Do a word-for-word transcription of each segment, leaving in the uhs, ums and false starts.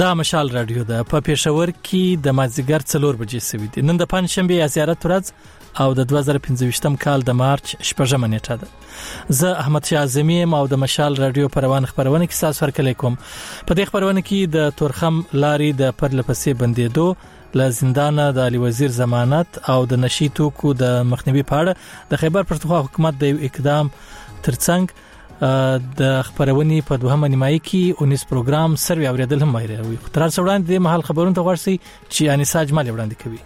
دا مشال رادیو ده په پېښور کې د مازیګر څلور بجې سوي دي. نن د پنځشنبه زیارت ورځ او د دوه زره پنځه کال د مارچ شپږمه نیټه ده. زه احمد شاه اعظمي او د مشال رادیو پروان خبرونه کې تاسو سره کوم. په دې خبرونه کې د تورخم لاري د پرلپسې بندیدو له زندان د علي وزیر ضمانت او د نشي توکو د مخنیوي په اړه د خیبر پښتونخوا حکومت د اقدام ترڅنګ د خبرونې په دوهمه نیمایي کې اونیس پروګرام سروي اوریدل هم وایي. تر څو وړاندې د محل خبرونو ته ورسي چې انیسا اجمل وړاندې کوي.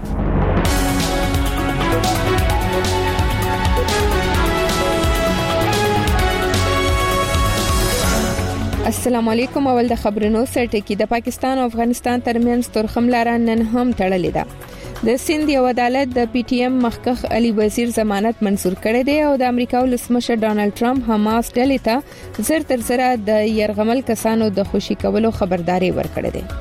السلام علیکم. اول د خبرونو سره کې د پاکستان او افغانستان ترمنځ تورخم لار نن هم تړلې ده. د سند یو عدالت د پی ټی ایم مخکخ علي وزیر ضمانت منزور کړی دی او د امریکا ولسمشر ډانلډ ټرمپ حماس ډلې ته زر تر زر د يرغمل کسانو د خوشي کولو خبرداري ورکړې ده.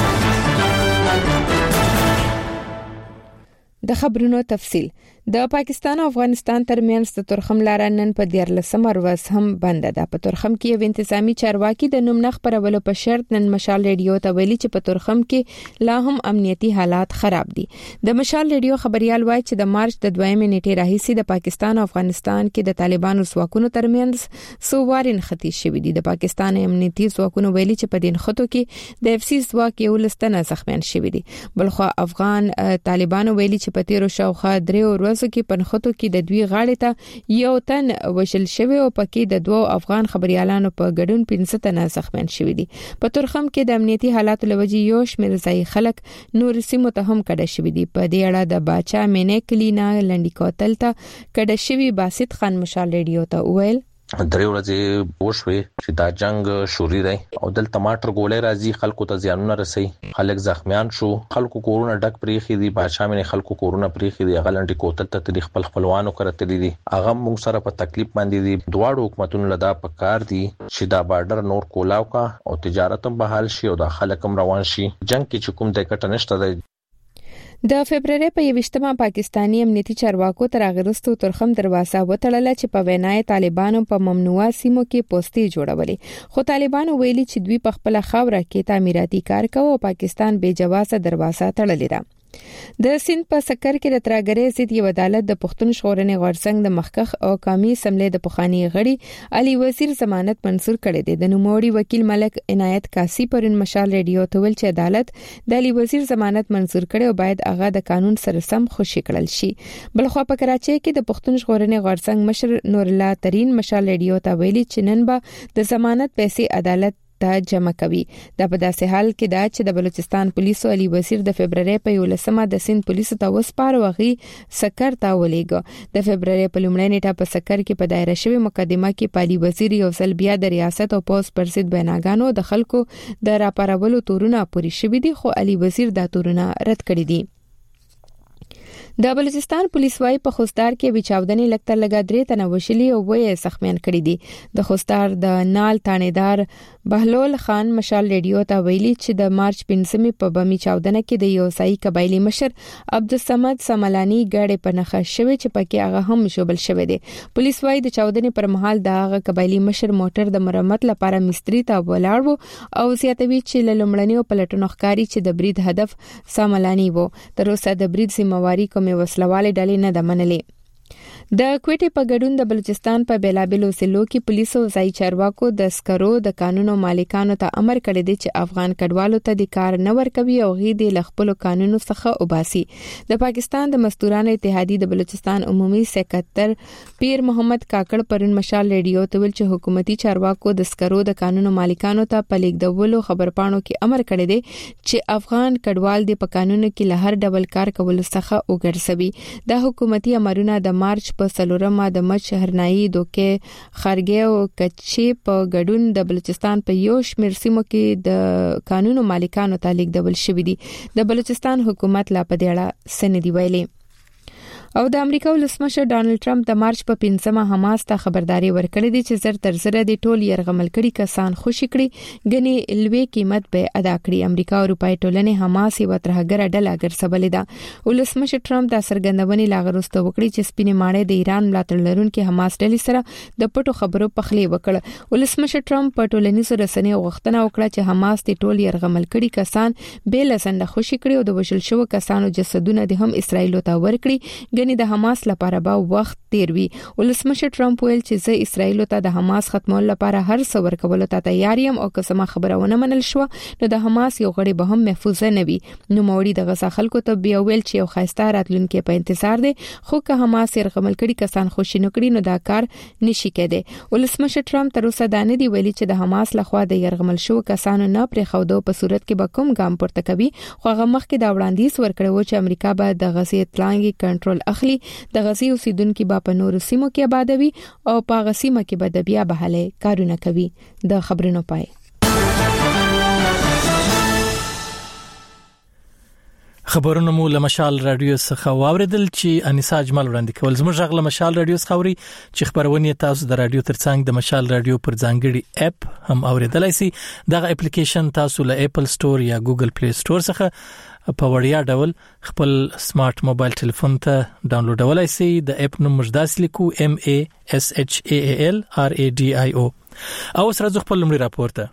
د خبرونو تفصيل. د پاکستان او افغانستان ترمنځ د تورخم لار نن په دیارلسمه ورځ هم بند ده. په تورخم کې یو انتظامی چارواکي د نوم نخ پرولو په شرط نن مشال ریډیو ته ویلي چې په تورخم کې لا هم امنیتي حالات خراب دي. د مشال ریډیو خبريال وایي چې د مارچ د دویمه نیټې راهیسې د پاکستان او افغانستان کې د طالبانو ځواکونو ترمنځ سووارین ختی شوې دي. د پاکستان امنیتي ځواکونو ویلي چې په دین خطو کې د اف سی ځواک یو لستنه زخمیان شوې دي. بلخو افغان طالبانو ویلي چې په تیرو شاوخوا درې ورځو کې پنخوتو کې د دوی غاړې ته یو تن وشل شوی او پکې د دوه افغان خبريالانو په ګډون پنځه تنه زخمیان شوی دي. په تورخم کې د امنیتي حالاتو لوجي یو شمېر ځای خلک نور سیمو ته هم کډه شوی دي. په دې اړه د باچا مینې کلینا لنډی کوتل ته کډه شوی باسط خان مشال ریډیو ته ویل درې ورځې وشوي چې دا جنگ شوري دی او دل ټماټر ګولې راځي خلکو ته زیانونه رسي خلک زخمیان شو خلکو کورونه ډک پریخي دي بادشاہ مې خلکو کورونه پریخي دي غلنټي کوتل ته تاریخ خپل خپلوانو کرتلې دي هغه موږ سره په تکلیف باندې دي دواړو حکومتونو لدا پکار دي چې دا بارډر نور کولاو کا او تجارت هم بحال شي او د خلک هم روان شي جنگ کې کوم د کټ نشته دی. د فبرवरी په یوشتمه پاکستانی امنیتي چارواکو تر اغرستو تورخم دروازه وټړله چې په وینای طالبانو په ممنوعه سیمو کې پوسټي جوړولې خو طالبانو ویلي چې دوی په خپل خاوره کې تعمیراتي کار کوي او پاکستان بے جوازه دروازه تړلې ده. د سند په سکر کې د تراګرې ضد یو عدالت د پښتون ژغورنې غورځنګ د مخکخ او قومي سملې د پخوانی غړي علي وزیر ضمانت منزور کړی دی. د نوموړي وکیل ملک عنایت کاسی پرون مشال ریډیو ته ویل چې عدالت د علي وزیر ضمانت منزور کړي او باید هغه د قانون سره سم خوشی کړل شي. بلخو په کراچۍ کې د پښتون ژغورنې غورځنګ مشر نور الله ترين مشال ریډیو ته ویلي چې نن به د ضمانت پیسې عدالت ته جمع کوي. دا په داسې حال کې دا چې د بلوچستان پولیسو علي وزیر د فبرवरी په یولسمه د سند پولیسو ته وسپارو غي سکر ته ولېګو. د فبرवरी په لومړۍ نیټه په سکر کې په دایره شوی مقدمه کې علي وزیر یو ځل بیا د ریاست او پوس پر ضد بیناګانو د خلکو د راپارولو تورونه پوری شوی دي خو علي وزیر دا تورونه رد کړی دي. د بلوچستان پولیس وايي په خوستار کې بچاودنې لکتر لګا درې تنه وشلي او وې سخمیان کړي دي. د خوستار د نال تانیدار بهلول خان مشال ریډیو ته ویلي چې د مارچ پنځمې په بمی چاودنه کې د یو سای قبایلی مشر عبدالصمد سملانی ګړې په نخښ شوی چې پکې هغه هم شوبل شوی دی. پولیس وايي د چاودنې پر مهال د هغه قبایلی مشر موټر د مرمت لپاره مستری ته ولاړ وو او زیاتوي چې لومړنیو پلټنو ښکاری چې د برید هدف سملانی وو. تر اوسه د برید ذمہواری کومه وسلواله ډلې نه د منلې. د کوټې په ګډون د بلوچستان په بیلابلو سلو کې پولیسو ځای چارواکو د سکرو د قانونو مالکانو ته امر کړی دی چې افغان کډوالو ته د کار نه ورکوي او غي د لخپلو قانونو څخه وباسي. د پاکستان د مزدورانو اتحادیې د بلوچستان عمومي سکرټر پیر محمد کاکړ پرون مشال ریډیو ته ویل چې حکومتي چارواکو د سکرو د قانونو مالکانو ته په لیکدولو خبرپاڼو کې امر کړی دی چې افغان کډوال د په قانونو کې له هر ډول کار کولو څخه وګرځوي. د حکومتي امرونه د مارچ په سلورمه د مچ هرنايي دوکې خارګي او کچي په ګډون د بلوچستان په یو شمېر سیمو کې د قانونو مالکانو ته لیکدول شوی دي. د بلوچستان حکومت لا په دې اړه سندې ویلي. او د امریکا ولسمشر ډانلډ ټرمپ د مارچ په پنځمه حماس ته خبرداري ورکړې ده چې زر تر زر د ټول يرغمل کړي کسان خوشي کړي غني لوی قیمت به ادا کړي. امریکا او اروپای ټولنې حماس یو ترهګر ډله ګرځولې ده. ولسمشر ټرمپ د سرګندونې لاغروسته وکړي چې سپینې ماڼۍ د ایران ملاتړ لرونکي حماس ډلې سره د پټو خبرو پخلی وکړ. ولسمشر ټرمپ په ټولنیزو رسنیو غوښتنه وکړه چې حماس د ټول يرغمل کړي کسان به لسنده خوشي کړي او د وشل شو کسانو جسدونه د هم اسرایل ته ورکړي. غني د حماس لپاره به وخت تیر وي. ولسمشر ټرمپ ویل چې زه اسرایل ته د حماس ختمولو لپاره هر څه ورکول ته تیار یم او که سم خبرونه منل شو نو د حماس یو غړي به هم محفوظ نه وي. نو موري د غسا خلکو ته بیا ویل چې یو خاصه راتلونکي په انتظار دي خو که حماس يرغمل کړي کسان خوشی نه کړي نو دا کار نشي کېده. ولسمشر ټرمپ تر اوسه دا نه دی ویلي چې د حماس لخوا د يرغمل شو کسانو نه پرې خودو په صورت کې به کوم ګام پورته کوي. خو هغه مخکې دا وړاندیز ورکړو چې امریکا به د غزې اطلاعي کنټرول اخلي. د غزې اوسیدونکو به په نورو سیمو کې آبادوي او په غسیمه کې به د بیا بحاله کارونه کوي. د خبرونو پای خبرونه مو له مشال رادیو څخه واوریدل چې انیسا اجمل وړاندې کول. زموږ غږ له مشال رادیو څخه اوري چې خبرونه تاسو د رادیو ترڅنګ د مشال رادیو پر ځانګړي اپ هم اوریدلای شئ. دغه اپلیکیشن تاسو له اپل سٹور یا ګوګل پلی سٹور څخه په وړیا ډول خپل سمارټ موبایل ټلیفون ته ډاونلوډولای شئ. د اپ نوم مجداس لیکو M A S H A A L R A D I O. او سره خپل لمړي راپورته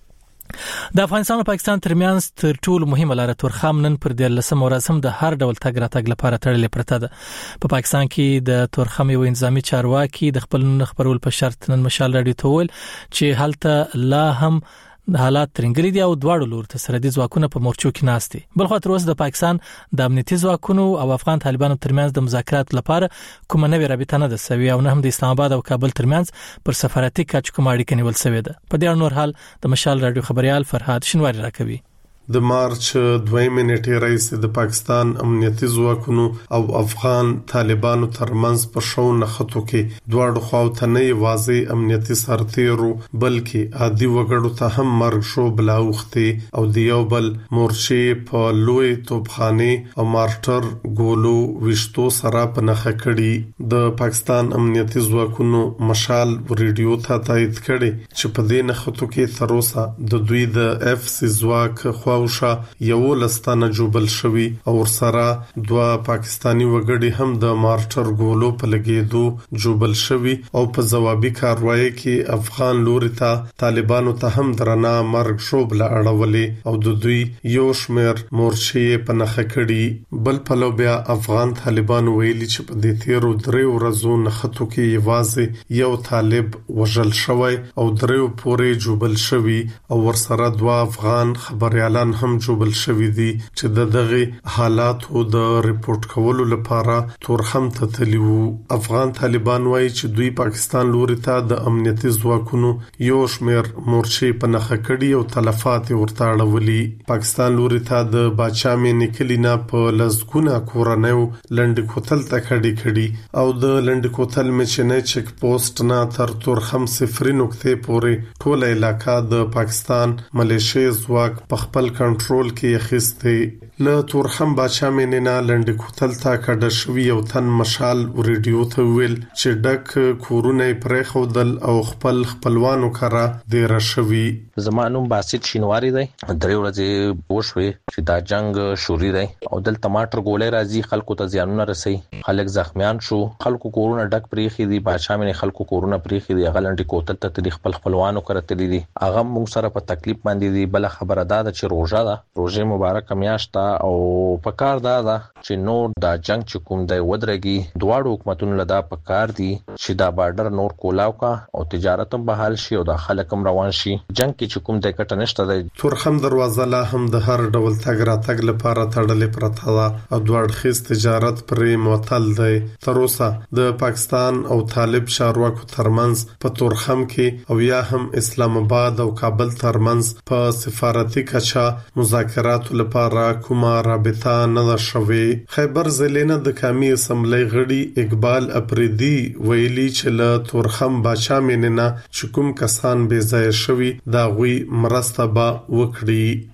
د افغانستان او پاکستان ترمنځ تر ټولو مهمه لار تورخم نن پر د لسم ورځم د هر ډول تګ راتګ لپاره تړلې پرته ده. په پاکستان کې د تورخم یو نظامی چارواکي د خپل خبرول په شرط نن مشال راډیو ته ویل چې هلته لا هم د حالات ترنګلي دي او دواړو لور ته سرحدي ځواکونه په مورچو کې ناشتي. بل خو تر اوسه د پاکستان د امنیتي ځواکونو او افغان طالبانو ترمنځ د مذاکرات لپاره کومه نوې رابطه نه ده سوي او نه هم د اسلام آباد او کابل ترمنځ پر سفارتي کچ کوم اړیکه نیول شوې ده. په دې نور حال د مشال راډیو خبريال فرهاد شنواری راکوي. د مارچ دویمه نیټه راځي د پاکستان امنیتي ځواکونو او افغان طالبانو ترمنځ په شو نخټو کې دواړو خواو ته نه واضح امنیتي سرتیرو بلکې عادي وګړو ته هم مرګ شو بلاوختي او د یو بل مورچې په لوی توپخانه او مارټر ګولو وشتو سره په نخښه کړي. د پاکستان امنیتي ځواکونو مشال ریډیو ته تایید کړي چې په دې نخټو کې تر اوسه د دوی د اف سی ځواک خو اوشا یو لستانه جوبل شوی او سره دوا پاکستانی وګړي هم د مارټر ګولو په لګیدو جوبل شوی او په جوابي کاروایی کې افغان لوري ته طالبانو ته هم درنه مرګ شوبله اړولې او د دوی یو شمیر مورچې په نخښه کړي. بل په لو بیا افغان طالبانو ویلي چې په دې تیرو درې ورځو نخښتو کې یوازې یو طالب وژل شوی او درې پورې جوبل شوی او ورسره دوا افغان خبريالان هم جوبل شوی دي چې د دغه حالاتو د ریپورت کولو لپاره تورخم ته تلیو. افغان طالبان وایي چې دوی پاکستان لوري ته د امنیتي ځواکونو یو شمیر مورچې په نخښه کړي او تلفات ورته اړولي. پاکستان لوري ته د باچامې نکلینا په لزګونه کورنیو لند کوتل ته کړي کړي او د لند کوتل مچنه چک پوسټ نه تر تورخم صفر نقطې پورې ټول علاقہ د پاکستان ملیشي ځواک په خپل کنټرول کې اخیسته. له تورخم باچامې نه لند کوتل ته کډه شوی او تن مشال ریډیو ته ویل چې ډک کورونه پرې خودل او خپل خپلوانو کرا ډیر شوی. زمانوم باسط شینواری دی درې ورځې وشوي چې دا جنگ شوري دی او دل ټماټر ګولې راځي خلکو ته زیانونه رسي خلک زخمیان شو خلکو کورونه ډک پرېخي دي باچامې خلکو کورونه پرېخي دي غلنډي کوتل ته د خپل خپلوانو کرتلی دي هغه موږ سره په تکلیف باندې دي. بل خبره ده چې روزه ده روزه مبارک میاشت او په کار دا ده چې نور دا جنگ چې کوم دی ودرېږي دواړو حکومتونو لدا په کار دي چې دا بارډر نور کولاو کا او تجارت هم بحال شي او د خلک هم روان شي. جنگ کې چې کوم د کټ نشته دی. تورخم دروازه لا هم د هر ډول تګ راتګ لپاره تړلې پرته ده او دوړ خیس تجارت پرې معطل دی. تر اوسه د پاکستان او طالب چارواکو ترمنځ په تورخم کې او یا هم اسلام آباد او کابل ترمنځ په سفارتي کچا مذاکرات لپاره کومه رابطه نه شوه. خیبر زلینه د قومي اسمبلی غړي اقبال اپریدي ویلي چې له تورخم باچامې نه چې کوم کسان بې ځای شوي دا غوي مرسته به وکړي.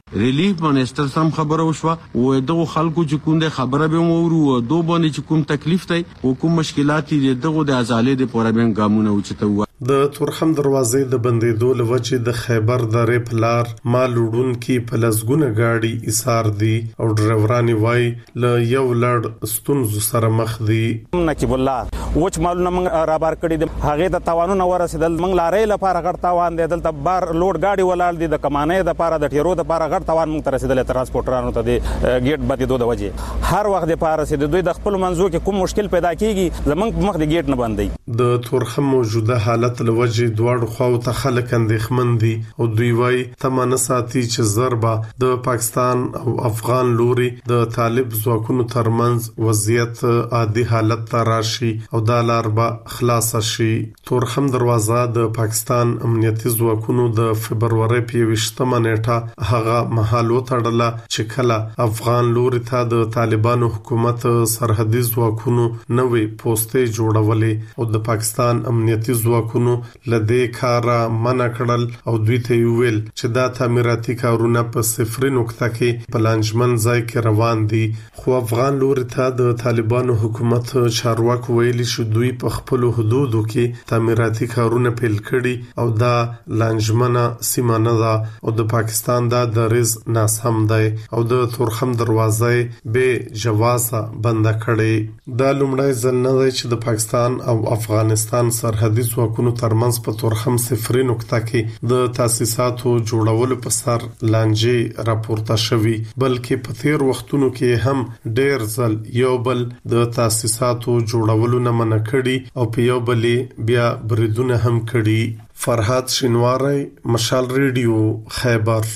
ریلیف منسٹر سم خبره وشوه و دغه خلکو چې کوم د خبره به مورو دو باندې چې کوم تکلیف دی او کوم مشکلات دي دغه د ازالې د پورابین ګامونه اوچته و د تورخم دروازې د بندیدو لوجه د خیبر درې پلار مالوډون کې پلسګونه گاډي ایثار دي او ډرایورانی وای ل یو لړ ستونزو سره مخ دي نقیب الله وچ مالونه موږ را بار کړی د هغه د توانونه ورسېدل موږ لارې لپاره غړ تاوان دی دلته بار لوډ گاډي ولاړ دي د کمانې د لپاره د ټیرو د لپاره غړ توان موږ تر رسیدل ترانسپورټرانو ته د گیټ باندې دوه وجه هر وخت د لپاره رسیدل دوی د خپل منځو کې کوم مشکل پیدا کیږي زمونږ مخ د گیټ نه بندي د تورخم موجوده حالت لوجه دواړو خواو ته خلک اندېښمن دي او دوی وايي تمانه ساتي چې ضربه د پاکستان او افغان لوري د طالب ځواکونو ترمنځ وضعیت عادي حالت ته راشي او د لاربه خلاص شي. تورخم دروازه د پاکستان امنیتي ځواکونو د فبرवरी په وشتمه نیټه هغه محل وتړله چې کله افغان لوري ته د طالبانو حکومت سرحدي ځواکونو نوې پوسټې جوړولې او د پاکستان امنیتي ځواکونو لدې کارا منع کړل او دوی ته ویل چې دا تعمیراتي کارونه په صفر نقطه کې پلانجمن ځای کې روان دي خو افغان لوري ته د طالبانو حکومت چارواکو ویلي چې دوی په خپل حدودو کې تعمیراتي کارونه پیل کړي او دا لانجمنه سیمه نه ده او د پاکستان دا دریز ناس هم دی او د تورخم دروازه به جوازه بند کړي. دا لومړی ځل نه دی چې د پاکستان او افغانستان سرحدي ځواکونو ترمنځ په تورخم صفر نقطه کې د تاسیساتو جوړولو په سر لانجې راپورته شوي بلکې په تیر وختونو کې هم ډېر ځل یو بل د تاسیساتو جوړولو نه منع کړي او په یو بل بیا بریدونه هم کړي. فرحات شینواری، مشال ریډیو، خیبر.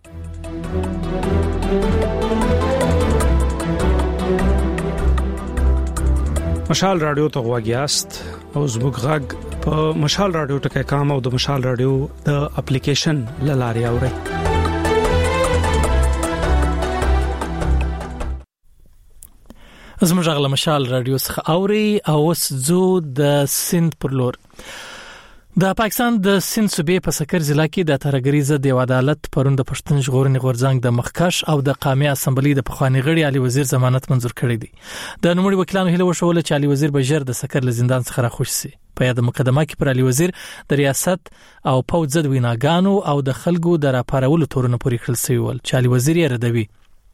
مشال رادیو ته غواګیاست او زموږ غږ په مشال رادیو ټکي کام او د مشال رادیو د اپلیکیشن لاري اوري. زموږ غږ له مشال رادیو څخه اوري او اوس زو د سند پر لور. د پاکستان د سند صوبې په سکر ضلع کې د ترګری ضد یو عدالت پروند د پښتون ژغورنې غورځنګ د مخکش او د قومي اسمبلی د پخوانی غړي علي وزیر ضمانت منزور کړی دی. د نوموړي وکیلانو هله وشول چې علي وزیر به ژر د سکر له زندان څخه راخوش شي. په یاد مقدمه کې پر علي وزیر د ریاست او پوځ ضد ویناګانو او د خلکو د راپارولو تورونه پورې کړل شوی ول چې علي وزیر یې ردوي.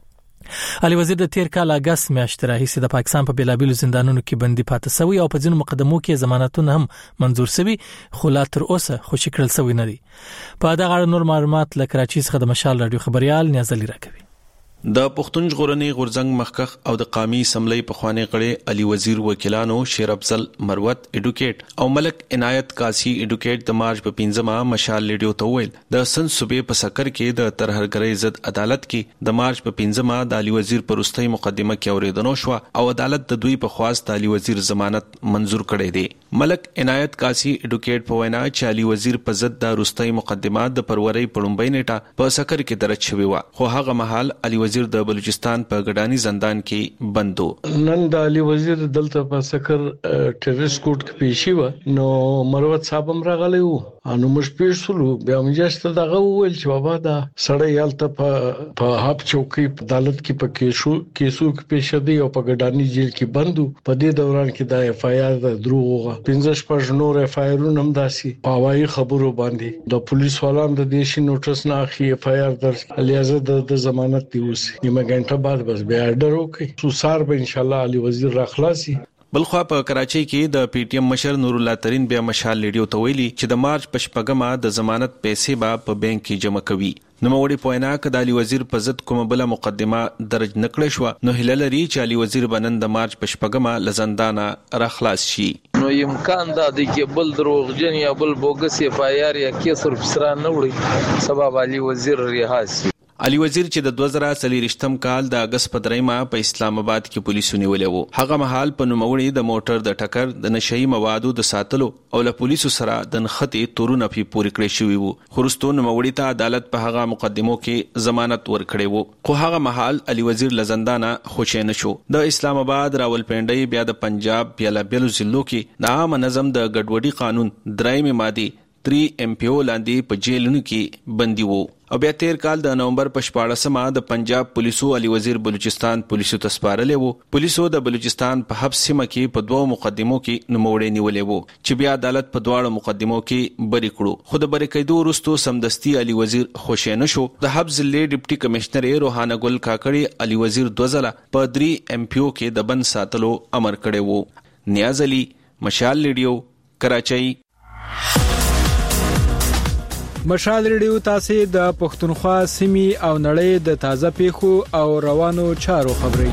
علي وزیر د تیر کال اگست میاشتې راهیسې د پاکستان په بیلابیلو زندانونو کې بندي پاتې شوی او په ځینو مقدمو کې ضمانتونه هم منزور شوی خو لا تر اوسه خوشی کړل شوی نه دي. په دغه اړه نور معلومات له کراچۍ څخه د مشال رادیو خبريال نیازلی راکوي. د پښتون ژغورنې غورځنګ مخکخ او د قومي اسمبلی په خوانی غړي علي وزیر وکیلانو شیر افضل مروت اډوکیټ او ملک عنایت قاسی اډوکیټ د مارچ په پنځمه مشال ریډیو ته ویل د سند صوبې په سکر کې د ترهرګرۍ ضد عدالت کې د مارچ په پنځمه د علي وزیر پروستۍ مقدمه کې اوریدنه شو او عدالت د دوی په خواست علي وزیر ضمانت منزور کړی دی. ملک عنایت قاسی اډوکیټ په وینا چې علي وزیر په ضد د روستۍ مقدمه د فروری په لومړۍ نیټه په سکر کې درج شوی و خو هغه مهال علي وزیر د بلوچستان په ګډانی زندان کې بندو. نن د علي وزیر دلته په سکر ټیرریست کورټ کې پیشي و نو مروت صاحب هم راغلی وو انو مش پیښلو بیا موږ دغه ویل چې بابا دا سړی یالته په په هاب چوکي عدالت کې په کیسو کیسو کې پیښ دی او په ګډانی جیل کې بندو. په دې دوران کې د اف آی آر د دروغه پنځه شپږ نور اف آی آر هم داسي پاوای خبرو باندې د پولیس والانو د دیشي نوټس نه اخی اف آی آر درس الیازه د ضمانت دی اوس نیمه غنټه بعد بس بیا اډر وکي سوسار به ان شاء الله علي وزیر راخلاصي. بلخوا په کراچۍ کې د پی ټی ایم مشر نور الله ترين بیا مشال ریډیو ته ویلي چې د مارچ په شپږمه د ضمانت پیسې به په بانک کې جمع کوي. نو موړي پوینا ک د علي وزیر په ضد کومه بل مقدمه درج نکړې شو نو هلل لري چې علي وزیر بنن د مارچ په شپږمه لزندانه راخلاص شي. نو امکان دا دی چې بل دروغجن یا بل بوګس اف آی آر یا کیس ورپسران نه وړي سبب علي وزیر رها شي. علي وزیر چې د دوه زره څلورم کال د اگست په دریمه په اسلام آباد کې پولیسو نیولې وو هغه مهال په نوموړي د موټر د ټکر د نشئی موادو د ساتلو او له پولیسو سره د نخښتې تورونه په پوری کړی شوی وو. خورستو نوموړي ته عدالت په هغه مقدمو کې ضمانت ورکړی وو خو هغه مهال علي وزیر لزندانه خوشی نشو. د اسلام آباد راولپنډي بیا د پنجاب بیا بیلو ضلعو کې د عام نظم د ګډوډي قانون درېمه ماده تری ایم پی او لاندې په جیلونو کې بندي وو. او بیا تیر کال د نومبر په شپاړسمه د پنجاب پولیسو علي وزیر بلوچستان پولیسو تسپارلې وو. پولیسو د بلوچستان په حبس سیمه کې په دوه مقدمو کې نوموړي نیولې وو چې بیا عدالت په دواړو مقدمو کې بری کړو. خو د بری کېدو وروسته سمدستي علي وزیر خوشینه شو. د حبس ضلع ډیپټي کمشنر روحانه ګل کاکړي علي وزیر دوزله په دري ایم پی او کې د بند ساتلو امر کړی وو. نیاز علي، مشال ریډیو، کراچۍ. مشال ریډیو تاسو د پښتونخوا سیمې او نړۍ د تازه پیښو او روانو چارو خبري.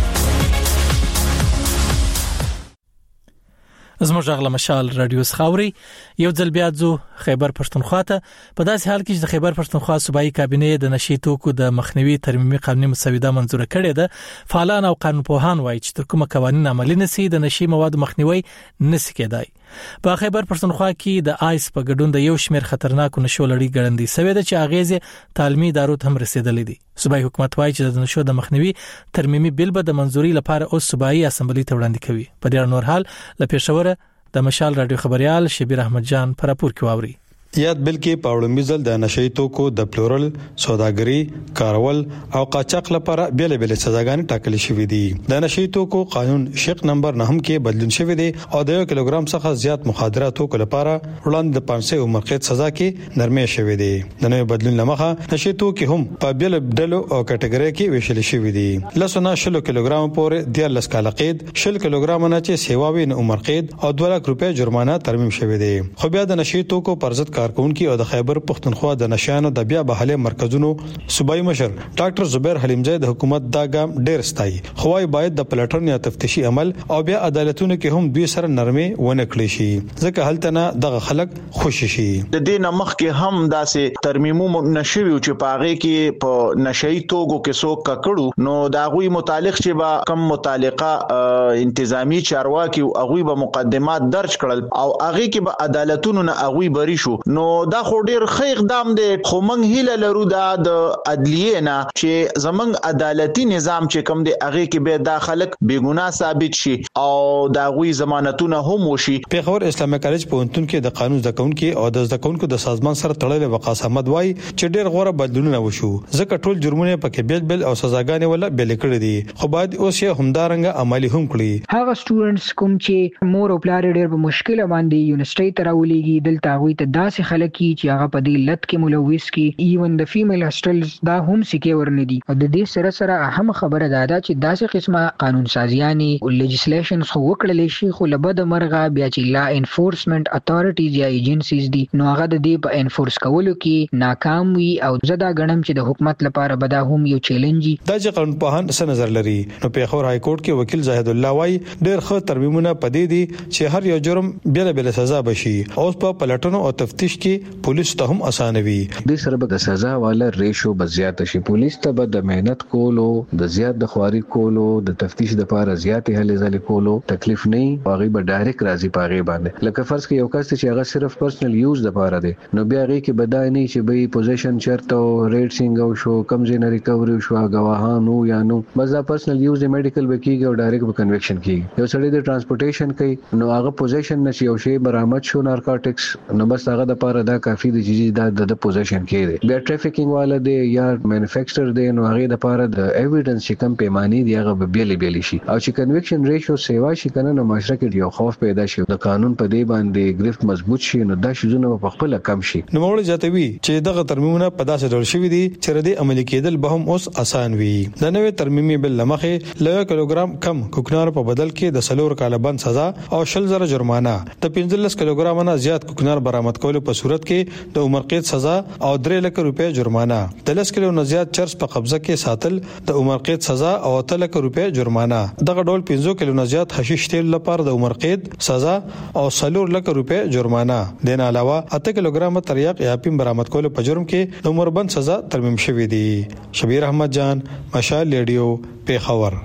زموږ غلا مشال رادیو خاوري یو ځل بیا ځو خیبر پښتونخوا ته. په داسې حال کې چې د خیبر پښتونخوا صوبایي کابینه د نشي توکو د مخنیوي ترمیمي قانوني مسوده منزور کړې ده. فعالان او قانونپوهان وایي چې تر کومه قوانين عملي نشي د نشي مواد مخنیوي نشي کېدای. په خیبر پښتونخوا کې د آیس په ګډون د یو شمېر خطرناک نشو لړۍ ګړندې سوي ده چې اغیزه تعلیمي ادارو ته هم رسیدلې دي. صوبایي حکومت وایي چې د نشو د مخنیوي ترمیمي بل به د منزوري لپاره اوس صوبایي اسمبلی ته وړاندې کوي. په دې نور حال له پېښور د مشال رادیو خبريال شبیر احمد جان پر راپور کې واوري. یاد بل کې پاوړمي ځل د نشئی توکو د پلورل، سوداګري، کارول او قاچاق لپاره بیل بیل سزاګانې ټاکل شوې دي. د نشئی توکو قانون شق نمبر نه کې بدلون شوی دی او د یو کیلوګرام څخه زیات مخدره توکو لپاره وړاندې د پانسه عمر قید سزا کې نرمي شوې دي. د نوې بدلون لمخه نشئی توکي هم په بیل ډلو او کټګوري کې ویشل شوی دي. لسونه شل کیلوګرام پورې د لس کال قید، شل کیلوګرام نه چې سیواوي نه عمر قید او دوه لک روپۍ جرمانه ترمیم شوی دی. خو بیا د نشئی توکو پر ضد کارکونکو او د خیبر پښتونخوا د نشانو د بیا بحاله مرکزونو صوبایي مشر ډاکټر زبیر حلیمزی د حکومت دا ګام ډیر ستایي. خوای باید د پلټن یا تفتیشي عمل او بیا عدالتونو کې هم دوی سره نرمي ونه کړی شي ځکه هلته نه دغه خلک خوشي شي. د دې نمخ کې هم داسې ترمیمو نشوي چې پاغه کې په نشئی توګو کې څوک ککړو نو دا غوي متعلق چې با کم متعلقه انتظامی چارواکي او غوي به مقدمات درج کړل او هغه کې به عدالتونو نه غوي بری شو نو دا خو ډیر ښه اقدام دی. خو موږ هیله لرو دا د عدلیه نه چې زمنګ عدالتي نظام چې کوم دی هغه کې به دا خلک بیګناه ثابت شي او دا غوي ضمانتونه هم وشي. پیښور اسلامي کالج پوهنتون کې د قانون زده کوونکو او د زده کوونکو د سازمان سره تړلې وقاص احمد وای چې ډیر غوړه بدلونونه وشو ځکه ټول جرمونه پکې بیل بیل او سزاګانې ولا بیل کړې دي خو باید اوس یې همدارنګه عملی هم کړي. هغه سټوډنټس کوم چې مور او پلار ډیر په مشکل باندې یونیورسيټي ته راولېږي دلته غوي ته داسې خلک چې هغه په دې لټ کې ملوث کی ایون د فیمیل هاستلز دا هم سکیور نه دي. او د دې سره سره اهم خبره ده چې داسې قسمه قانون سازیانی او لیجسلیشنز خو وکړل شي خو لبد مرغه بیا چې لا انفورسمنت اتورټیز یا ایجنسیز دي نو هغه د دې په انفورس کولو کې ناکام وي او زدا غنم چې د حکومت لپاره بدا هم یو چیلنج دی. د قانون په هان څه نظر لري نو پیښور های کورټ کې وکیل زاهد الله وای ډېر ښه ترمیمونه پدې دي چې هر یو جرم بیل بیل سزا بشي او په پلټنو او تفتیش کې پولیس ته هم اسانه وي. د سره به د سزا والا ریشو بزیات شي. پولیس ته به د مهنت کولو د زیات د خواري کولو د تفتیش د لپاره زیات هلې ځلې کولو تکلیف نه هغه به ډایرکټ راځي پاغه باندې. لکه فرض کې یو کس چې هغه صرف پرسنل یوز د لپاره دی نو بیا هغه کې بدای نه چې به پوزیشن چرته ریټ سینګ او شو کم زین ریکوري شو غواهانو یا نو مزه پرسنل یوز د میډیکل وکیږي او ډایرکټ به کنویکشن کیږي. یو سړی د ترانسپورټیشن کوي نو هغه پوزیشن نشي او شی برآمد شو نارکوټکس نو بس هغه د لپاره دا کافی دی چې دا د پوزیشن کې دی. بیا ټریفیکینګ والا دی یا مینوفیکچرر دی نو هغه د لپاره د ایویډنس چې کم پیمانی دی هغه به بیل بیل شي او چې کنویکشن ریشو سیوا شي کنه نو معاشره کې یو خوف پیدا شي د قانون په دی باندې گرفت مضبوط شي نو دا شیزونه په خپل کم شي. نو موږ جاتوي چې دغه ترمیمونه په داسې ډول شوي دي چې ردی عملي کېدل به هم اوس آسان وي. د نوې ترمیمي بل لمخه له کیلوګرام کم کوکنار په بدل کې د سلور کال بند سزا او شل زره جرمانه د پنځلس کیلوګرام نه زیات کوکنار برآمد کولو په صورت کې د عمر قید سزا او درې لک روپۍ جرمانه د لس کیلو نه زیات چرس په قبضه کې ساتل د عمر قید سزا او اتل لک روپۍ جرمانه. دغه ډول پنځه کیلو نه زیات حشیش تیل لپاره د عمر قید سزا او سلور لک روپۍ جرمانه. د نه علاوه اته کیلوګرام تریاق یا پیم برآمد کولو په جرم کې د عمر بند سزا ترمیم شوې دي. شبیر احمد جان، مشال ریډیو، پیښور.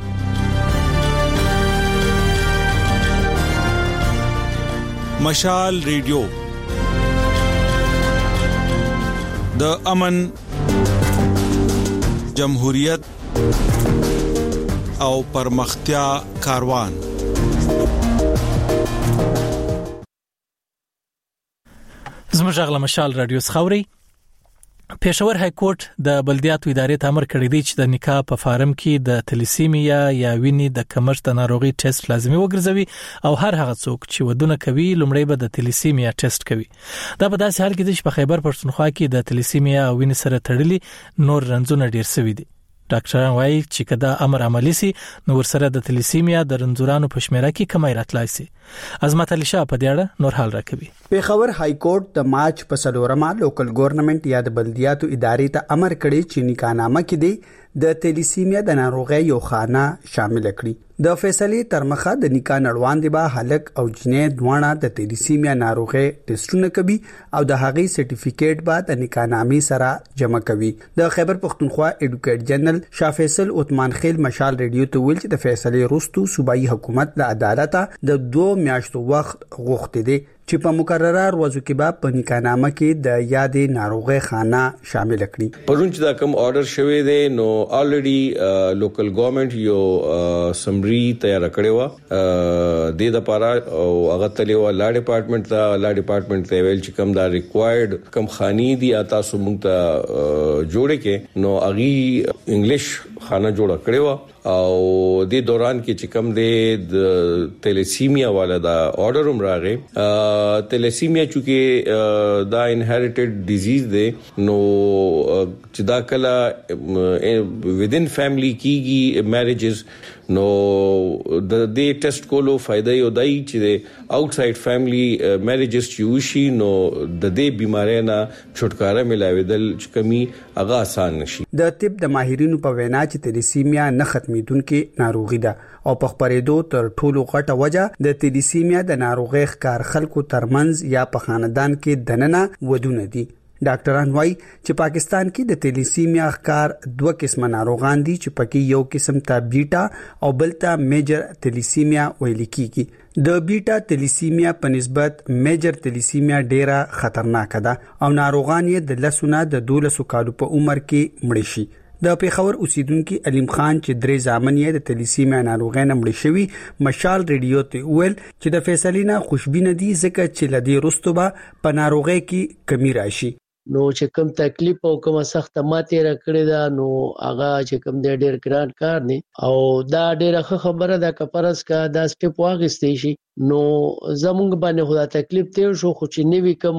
مشال ریډیو د امن، جمهوریت او پرمختیا کاروان. زموږ غلا مشال رادیو خاوري پېښور های کورټ د بلدیاتو ادارې ته امر کړی دی چې د نکاح په فارم کې د تلیسیمیا یا وینې د کمښت د ناروغي ټیسټ لازمي وګرځوي او هر هغه څوک چې ودونه کوي لومړی به د تلیسیمیا ټیسټ کوي. دا په داسې حال کې دی چې په خیبر پښتونخوا کې د تلیسیمیا او وینې سره تړلي نور رنځونه ډیر شوي دي. ډاکټران وايي چې کدا امر عملی سي نو ورسره د تلیسیمیا د رنځورانو په شمیره کې کمی راتلای سي. عظمت علي شاه په دې اړه نور حال راکوي. پېښور های کورټ د مارچ په څلورمه لوکل ګورنمنت یا د بلدیاتو ادارې ته امر کړی چې نکاحنامه کې دی د تلیسیمیا د ناروغي یو خانه شامل کړي. د فیصلې تر مخه د نکاح نړوان دی به هلک او جنې دوانه د تلیسیمیا ناروغي ټیسټونه کوي او د هغې سرټیفیکیټ به د نکاحنامې سره جمع کوي. د خیبر پښتونخوا ایډوکیټ جنرال شاه فیصل عثمان خیل مشال ریډیو ته ویل چې د فیصلې وروسته صوبایي حکومت له عدالت د دوه میاشتو وخت غوښتي دي چې په مقرره ورځو کې به په نکاحنامه کې د یادې ناروغي خانه شامل کړي. پرون چې دا کوم آرډر شوی دی نو الریډي لوکل ګورنمنت یو سمري تیار کړی و د د لپاره او هغه تلو لا ډپارټمنٹ ته لا ډپارټمنٹ ته ویل چې کوم دا ریکوایرډ کوم خاني دی تاسو موږ ته جوړه کې نو اغي انګلیش خانه جوړه کړی و او د دوران کې چې کوم د تلیسیمیا والا دا آرډر هم راغی. تلیسیمیا چې دا انهریټډ ډیزیز دی نو چې دا کله ودین فیملی کیږي میریجز نو د دې ټیسټ کولو فائدہ یو دی چې آوټساید فیملی میریجز چې وشي نو د دې بیماری نه چھټکارا ملاویدل چې کمی هغه آسان نشي. د طب د ماهرینو په وینا چې تلیسیمیا نه ختمیدونکې ناروغي ده او په خبرېدو تر ټولو غټه وجه د تلیسیمیا د ناروغي ښکار خلکو ترمنځ یا په خاندان کې دننه ودونه دي. ډاکټران وايي چې پاکستان کې د تلیسیمیا ښکار دوه قسمه ناروغان دي چې پکې یو قسم ته بیٹا او بل ته میجر تلیسیمیا ویل کیږي. د بیٹا تلیسیمیا په نسبت میجر تلیسیمیا ډیره خطرناک ده او ناروغان یې د لسونه د دولسو کالو په عمر کې مړ شي. د پیښور اوسیدونکو علیم خان چې درې ځامن یې د تلیسیمیا ناروغي نه مړ شوی مشال ریډیو ته ویل چې د فیصلینا خوشبینه دي ځکه چې لدی رستوبه په ناروغي کې کمی راشي. نو چې کوم تکلیف او کوم سخت ماته را کړی دا نو هغه چې کوم د ډیر ګران کار نه او دا ډیره خبره ده کپرس کا دا سټپ واغستې شي نو زمونږ باندې خدا تکلیف تیر شو خو چې نیوی کوم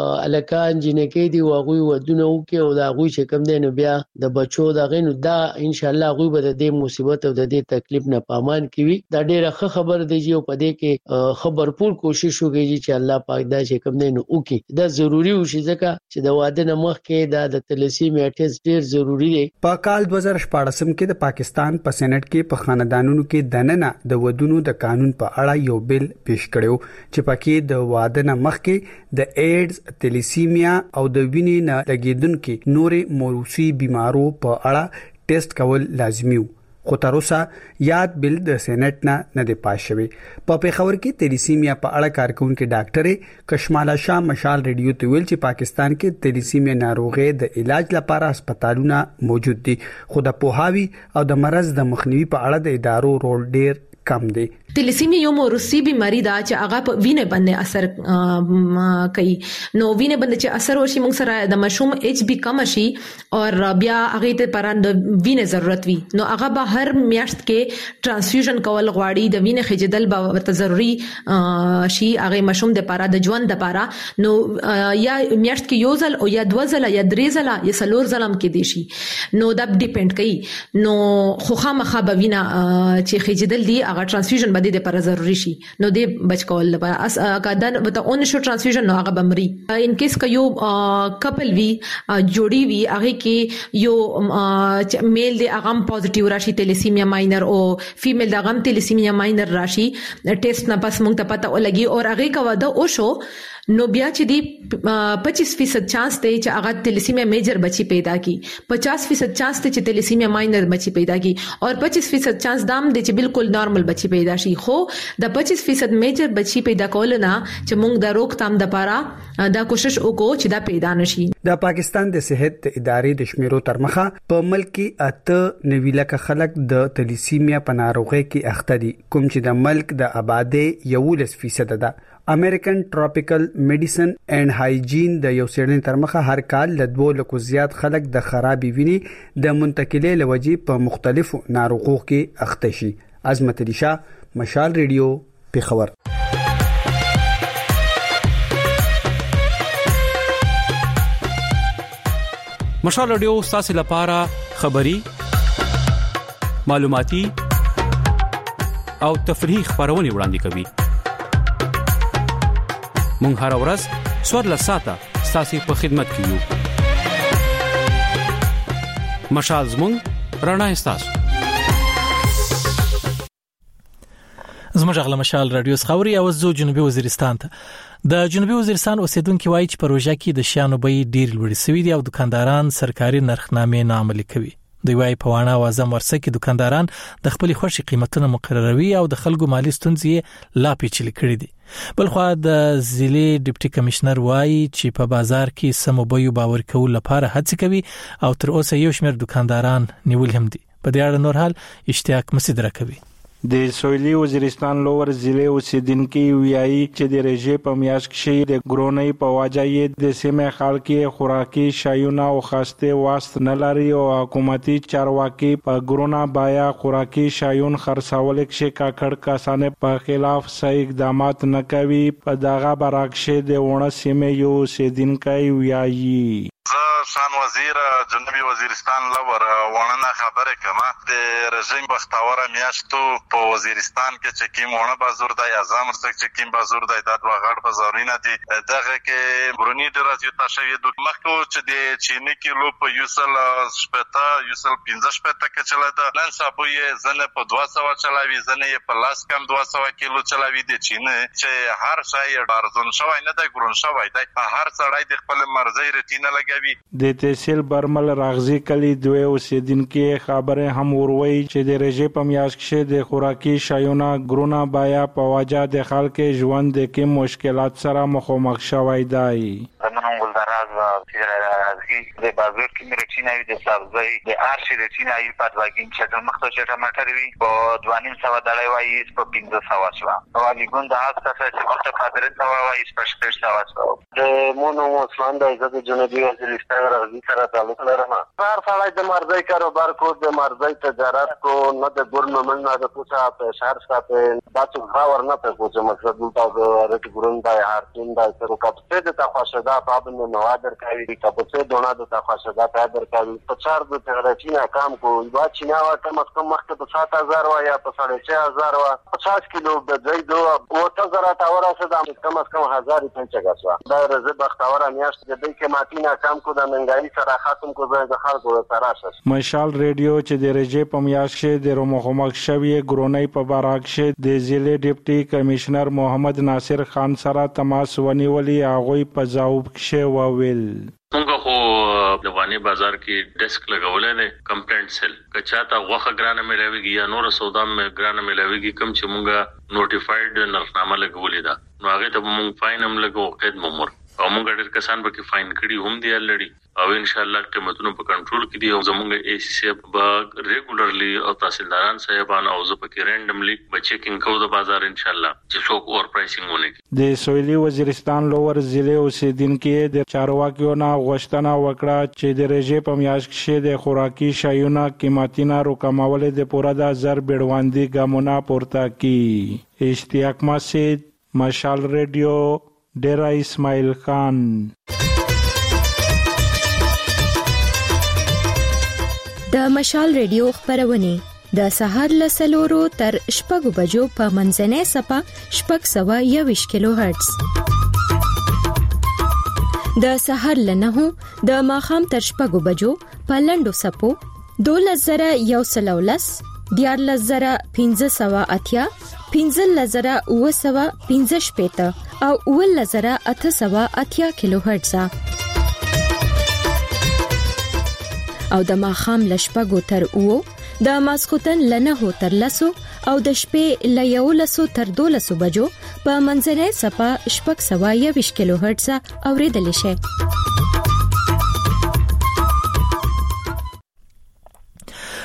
الکان جنکې دی واغوي ودونه وکي او دا غوي چې کوم دی نو بیا د بچو دا غینو دا ان شاء الله غوي به د دې مصیبت او د دې تکلیف نه پامان کوي. دا ډیره خبر دی چې په دې کې خبرپور کوشش وکړي چې الله پاک دا چې کوم دی نو وکي. دا ضروری وشي ځکه چې د واده نه مخکې دا د تلیسیمیا ټیسټ ډیر ضروری دی. په کال دوه زره شپږم کې د پاکستان په سېنات کې په خاندانونو کې دننه د ودونو د قانون په اړه یو بل پیش کړو چې پکې د واده نه مخکې د ایډز تلیسیمیا او د وینې نه لګیدونکو نورې موروثي بيمارو په اړه ټیسټ کول لازمي وو. خو تر اوسه یاد بل د سېنات نه نه دی پاس شوی. په پیښور کې تلیسیمیا په اړه کارکونکو ډاکټر کشمالا شاه مشال ریډیو ته ویل چې پاکستان کې تلیسیمیا ناروغي د علاج لپاره هسپتالونه موجود دي خو د پوهاوی او د مرز د مخنیوي په اړه د ادارو رول ډیر کم دی. تلیسیمیا یو موروثي بیماری ده چې هغه په وینې باندې اثر کوي. نو وینې باندې چې اثر وشي موږ سره د مشوم ایچ بی کم شي او بیا هغه ته پر د وینې ضرورت وي نو هغه به هر میاشت کې ترانسفیوژن کول غواړي د وینې خېجدل به ورته ضروري شي هغه مشوم د لپاره د ژوند لپاره نو یا میاشت کې یو ځل او یا دوه ځله یا درې ځله یا څلور ځله کې دي شي نو دا ډیپند کوي نو خو خامخا به وینې چې خېجدل دي هغه ترانسفیوژن د لپاره ضروری شي نو د بچ کول لپاره اس کدن وته اون شو ترانسفیوژن نو هغه بمري ان کیس ک یو کپل وی جوړی وی هغه کې یو میل د اغم پوزټیو راشي تلیسیمیا ماینر او فیمیل د اغم تلیسیمیا ماینر راشي ټیسټ نه پس مونږ ته پته ولګي او هغه کا ودا او شو نو بیا چې دی پچیس فیصد چانس دی چې هغه تلیسیمیا میجر بچی پیدا کی پچاس فیصد چانس دی چې تلیسیمیا ماینر بچی پیدا کی او پچیس فیصد چانس دام دی چې بالکل نارمل بچی پیدا شي خو د پچیس فیصد میجر بچی پیدا کول نه چې موږ د روک تام د پاره دا کوشش وکړو چې دا پیدا نشي. د پاکستان د صحت ادارې د شمیرو تر مخه په ملک کې اته نوي لک خلک د تلیسیمیا په ناروغي کې اخته دي کوم چې د ملک د آبادی یو لس فیصد ده. امریکن ټراپیکل میډیسن اینڈ هایجین د یو سیډن ترمخه هر کال له دوه لکو زیات خلک د خرابې وینې د منتقلې لوجي په مختلفو ناروغو کې اخته شي. عظمت علي شاه، مشال ریډیو، پیښور. مشال رادیو ستاسو لپاره خبری، معلوماتي او تفریحي خبرونه وړاندې کوي. مونږ هر ورځ څوارلس ساعته ستاسو په خدمت کې یو. مشال زموږ رڼا ستاسو. زموږ غل مشال رادیو خبري او زو جنوبي وزیرستان ته. د جنوبي وزیرستان اوسیدونکو وایي چې پروژه کې د شیانو بیې ډیر لوړې شوې دي او دکانداران سرکاري نرخنامې نه عملي کوي. دوی وایي په وانه وازم ورسه کې دکانداران د خپل خوشي قیمتونه مقرروي او د خلکو مالی ستونزې لا پیچلې کړې دي. بلخو د ضلع ډیپټي کمشنر وایي چې په بازار کې سمو بیو باور کول لپاره هڅه کوي او تر اوسه یو شمېر دکانداران نیول هم دي. په دې اړه نور حال اشتیاق مسعود راکوي. د سویلي وزیرستان لوور ضلع اوسیدونکو ویایي چې د رژې په میاشت کې د ګرونۍ په وجه یې د سیمې خلک خوراکي شایونه او خاسته واست نه لري او حکومتي چارواکي په ګرونا بایا خوراکي شایون خرڅول کې کاکړ کسانه په خلاف صحیح اقدامات نه کوي. په دغه برعکس د ونه سیمې یو اوسیدونکو ویایي شان وزیر جنوبي وزیرستان لور ونه خبره کما د رژیم بختاوره میاشتو په وزیرستان کې چې کیم ونه بازار د اعظم ورڅ چې کیم بازار د داد وغړ بازارینه دي دغه کې برونی درازیو تاسو د مخکو چې د چینی کیلو په یوسل شپتا یوسل پنځه شپتا کې چلا ده نن سبا یې زنه په دوه سوه چلاوي زنه یې په لاس کم دوه سوه کیلو چلاوي د چینه چې هر شای ارزون شوی نه د ګرون شوی دی هر سړی د خپل مرزي رټینه لګوي. د تحصیل برمل راغزي کلی دوی اوسیدونکو خبره هم وروي چې د رژې په میاشت کې د خوراکي شایونه ګرونا بایا په وجه د خلکو ژوند کې مشکلات سره مخامخ شوی دی. زمونږ ولدراز و پیرازي د بازار کې مرچینه وي د سبزی د ارشي رچینه یو په واګین چې د مخته چې ټماټر وي په دوانیم سو دلای وایي په پنځه سو شوا او لیګون د هغه څه چې مخته قادر سو وایي په شپږ سو شوا د مونو مسلمان د عزت جنوبي وزیرستان راځي سره تعلق لرم. هر سړی د مرزي کاروبار کو د مرزي تجارت کو نه د ګورنمنت نه د پوسا په شهر ساته دا څه خبر نه په کوم مقصد د رټ ګورن د هارتین د سره کاپسه د تخصص پابند مواد درکوي کاپسه دونه د تخصص درکوي په چار د تغرچینه کام کو دا چینا وا کم از کم مخکې په سات هزار و یا په ساڑھے چھ هزار و پچاس کیلو د دوی دو او تزرا تاوره سره کم از کم هزار پنځه غسوا دا رزه بختاوره میاشت د دې کې ماتینا کام کو د منګای سره ختم کو د خلکو سره. مشال ریډیو چې د رژې په میاشت کې د رومخمخ شوی ګرونۍ په برعکس د ضلع ډیپټي کمشنر محمد ناصر خان سره تماس ونیولې هغه په جواب کې وویل مونږ خو د وانی بازار کې ډیسک لګولې ده کمپلینټ سیل کچا تا غوخه ګرانه ملويږي یا نور سودا مې ګرانه ملويږي کم چې مونږه نوټیفاید نرخنامه لګولې ده نو هغه ته مونږ فاین هم لګو قید ممر او مونږ ډېر کسان به کې فاین کړي هم دی الریډي او ان شاء الله قیمتونو په کنټرول کې دي او زمونږ ای سی سی به ریګولرلی او تحصیلداران صاحبان او زه پکې رینډملی به چیکینګ کوو د بازار ان شاء الله چې څوک اور پرایسینګ ونه کوي. د سویلي وزیرستان لوور ضلع اوسیدونکو د چارواکیو نه غوښتنه وکړه چې د رژې په میاشت کې د خوراکي شایونو قیمتونه راکمول د پوره د زر بیړواندي ګامونه پورته کړي. اشتیاق مسعود، مشال ریډیو، ډیرا اسماعیل خان. د مشال ریډیو خبرونه د سهار له سلورو تر شپږو بجو په منځنۍ صفه شپږ سوه یوویشت کیلو هرتز، د سهار له نهو د ماښام تر شپږو بجو په لنډو صفو دولس زره یو سل او لس، دیارلس زره پنځه سوه اتیا، پنځلس زره اوه سوه پنځه شپېته او اوولس زره اته سوه اتیا کیلو هرتز او د ماښام له شپږو تر اوو، د ماسخوتن له نهو تر لسو او د شپې له یولسو تر دولسو بجو په منځنۍ صفه شپږ سوه یوویشت کیلو هرتز اوریدلی شي.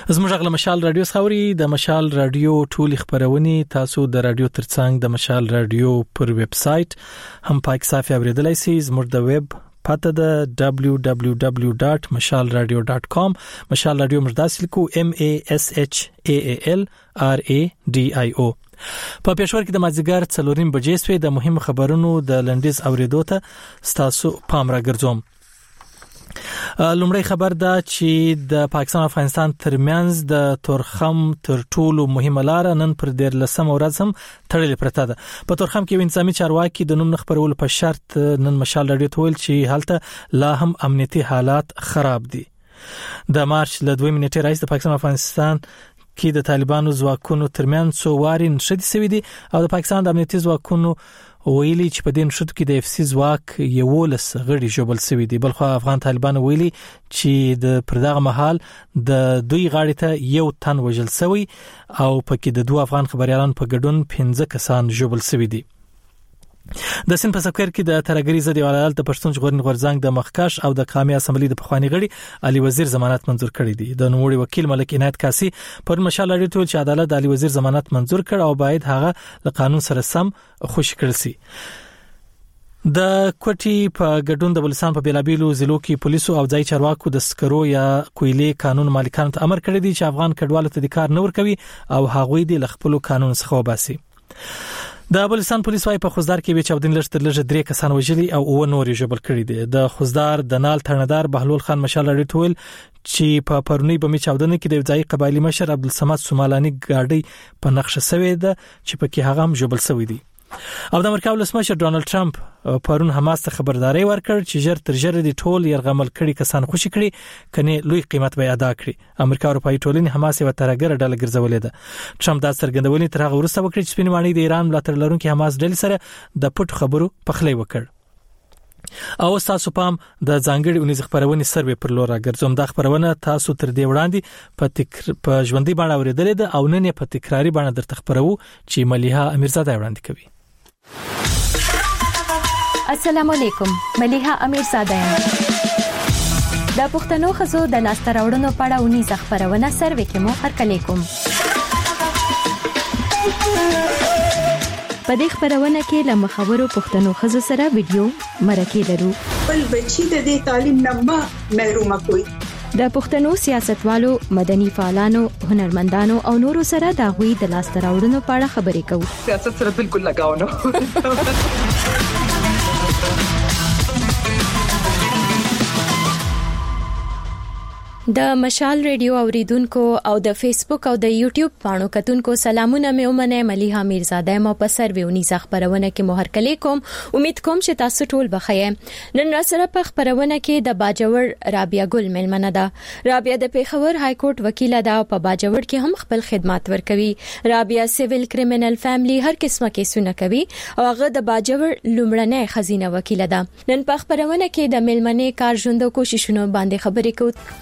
زموږ غل مشال رادیو خوري د مشال رادیو ټول خبرونه تاسو د رادیو ترڅنګ د مشال رادیو پر ویب سټ هم پاک صافي اوریدلای شئ. زموږ د ویب پته د دبليو دبليو دبليو ډاټ مشال رادیو ډاټ کام. مشال رادیو مردا سلکو ام ا اس اچ ا ا ال ار ا ډي آی او. په پېښور کې د مازیګر څلوریم بجې سوي د مهم خبرونو د لنډیز اوریدو ته ستاسو پام را ګرځوم. لومړی خبر دا چې د پاکستان او افغانستان ترمنځ د تورخم تر ټولو مهمه لار نن پر ډیر لسم ورځ هم تړلې پرته ده. په تورخم کې انساني چارواکي د نوم خبرولو په شرط نن مشال رادیو ته ویل چې حالت لا هم امنیتي حالات خراب دي. د مارچ ل دوه منټې راځي د پاکستان او افغانستان کې د طالبانو ځواکونو ترمنځ څو واري نشدي سوي دي او د پاکستان د امنیتي ځواکونو ویلي چې په دین شت کې د اف سي ځواک یو لس غړي جوړل سوي دي. بلخو افغان طالبان ویلي چې د پردغه محل د دوی غاړې ته یو تن وژل سوی او پکې د دوه افغان خبريالان په ګډون پنځه کسان جوړل سوي دي. د سن په سکر کې د ترګری زدي ولایت د پښتون ژغورنې غورځنګ د مخکش او د قومي اسمبلی د پخوانی غړي علي وزیر ضمانت منزور کړی دي. د نوموړي وکیل ملک عنایت کاسي پر مشال لري ته چې عدالت د علي وزیر ضمانت منزور کړ او باید هغه له قانون سره سم خوشی کړل شي. د کوټي په ګډون د بلوچستان په بیلابیلو ضلعو کې پولیسو او ځای چارواکو د سکرو یا کویلې قانون مالکانو ته امر کړی دی چې افغان کډوالو ته د کار نور کوي او هغوی د خپل قانون څخه وباسي. د بلوچستان پولیس وايي په خوزدار کې وچ اودین لږ تر لږه درې کسان وژلي او او نور یې جبل کړی دي. د خوزدار د نال ترندار بهلول خان مشال لري ټول چې په پرونی بمی چاودنه کې د ځای قبایلی مشر عبدالصمد سومالانی ګاډي په نقشه سوي ده چې په کې هغه هم جبل سوي دي. او د امریکا ولسمشر ډونالد ټرمپ پرون حماس ته خبرداري ورکړ چې جر تر جر دي ټول يرغمل کړي کسان خوشي کړي کني لوی قیمت به ادا کړي. امریکا اروپאי ټولنې حماس یو ترګر ډله ګرځولې ده. ټرمپ دا څرګندونې تر هغه وروسته وکړي چې سپین مانی د ایران ملاتړ لرونکي حماس ډلې سره د پټ خبرو پخلی وکړ. او تاسو پام د ځانګړي اونیز خبرونه سروې پر لور راګرځوم. د خبرونه تاسو تر دې وړاندې په تکر په ژوندۍ باندې اوریدلې ده او نن په تکراری باندې درته خبرو چې مليحه امیرزاده وړاندې کوي. السلام علیکم، مليحه امیرزاده یم. د پښتنو خزو د لاسته راوړنو په اړه اونیز خبرونه سروې کې مو هرکلی کوم. په دې خبرونه کې له مخورو پښتنو خزو سره ویډیو مرکه لرو. بل بچی د دې تعلیم نه ما محروم کوي. د پښتنو سیاستوالو، مدني فعالانو، هنرمندانو او نورو سره د غوي د لاسته راوړنو په اړه خبرې کوو. سیاست سره بالکل لگاو نه. د مشال رادیو اوریدونکو او د فیسبوک او د یوټیوب پاڼو کتونکو سلامونه مې ومنه. مليحه امیرزاده مو په سرویونی خبرونه کې مو هرکلی کوم. امید کوم چې تاسو ټول بخیر. نن را سره په خبرونه کې د باجوړ رابعه ګل ملمنه ده. رابعه د پیښور های کورټ وکیل ده او په باجوړ کې هم خپل خدمات ورکوي. رابعه سیویل کریمینل فیملی هر قسمه کیسونه کوي او هغه د باجوړ لومړنۍ خزینه وکیل ده. نن په خبرونه کې د ملمنې کار ژوند کوششونو باندې خبرې کوو.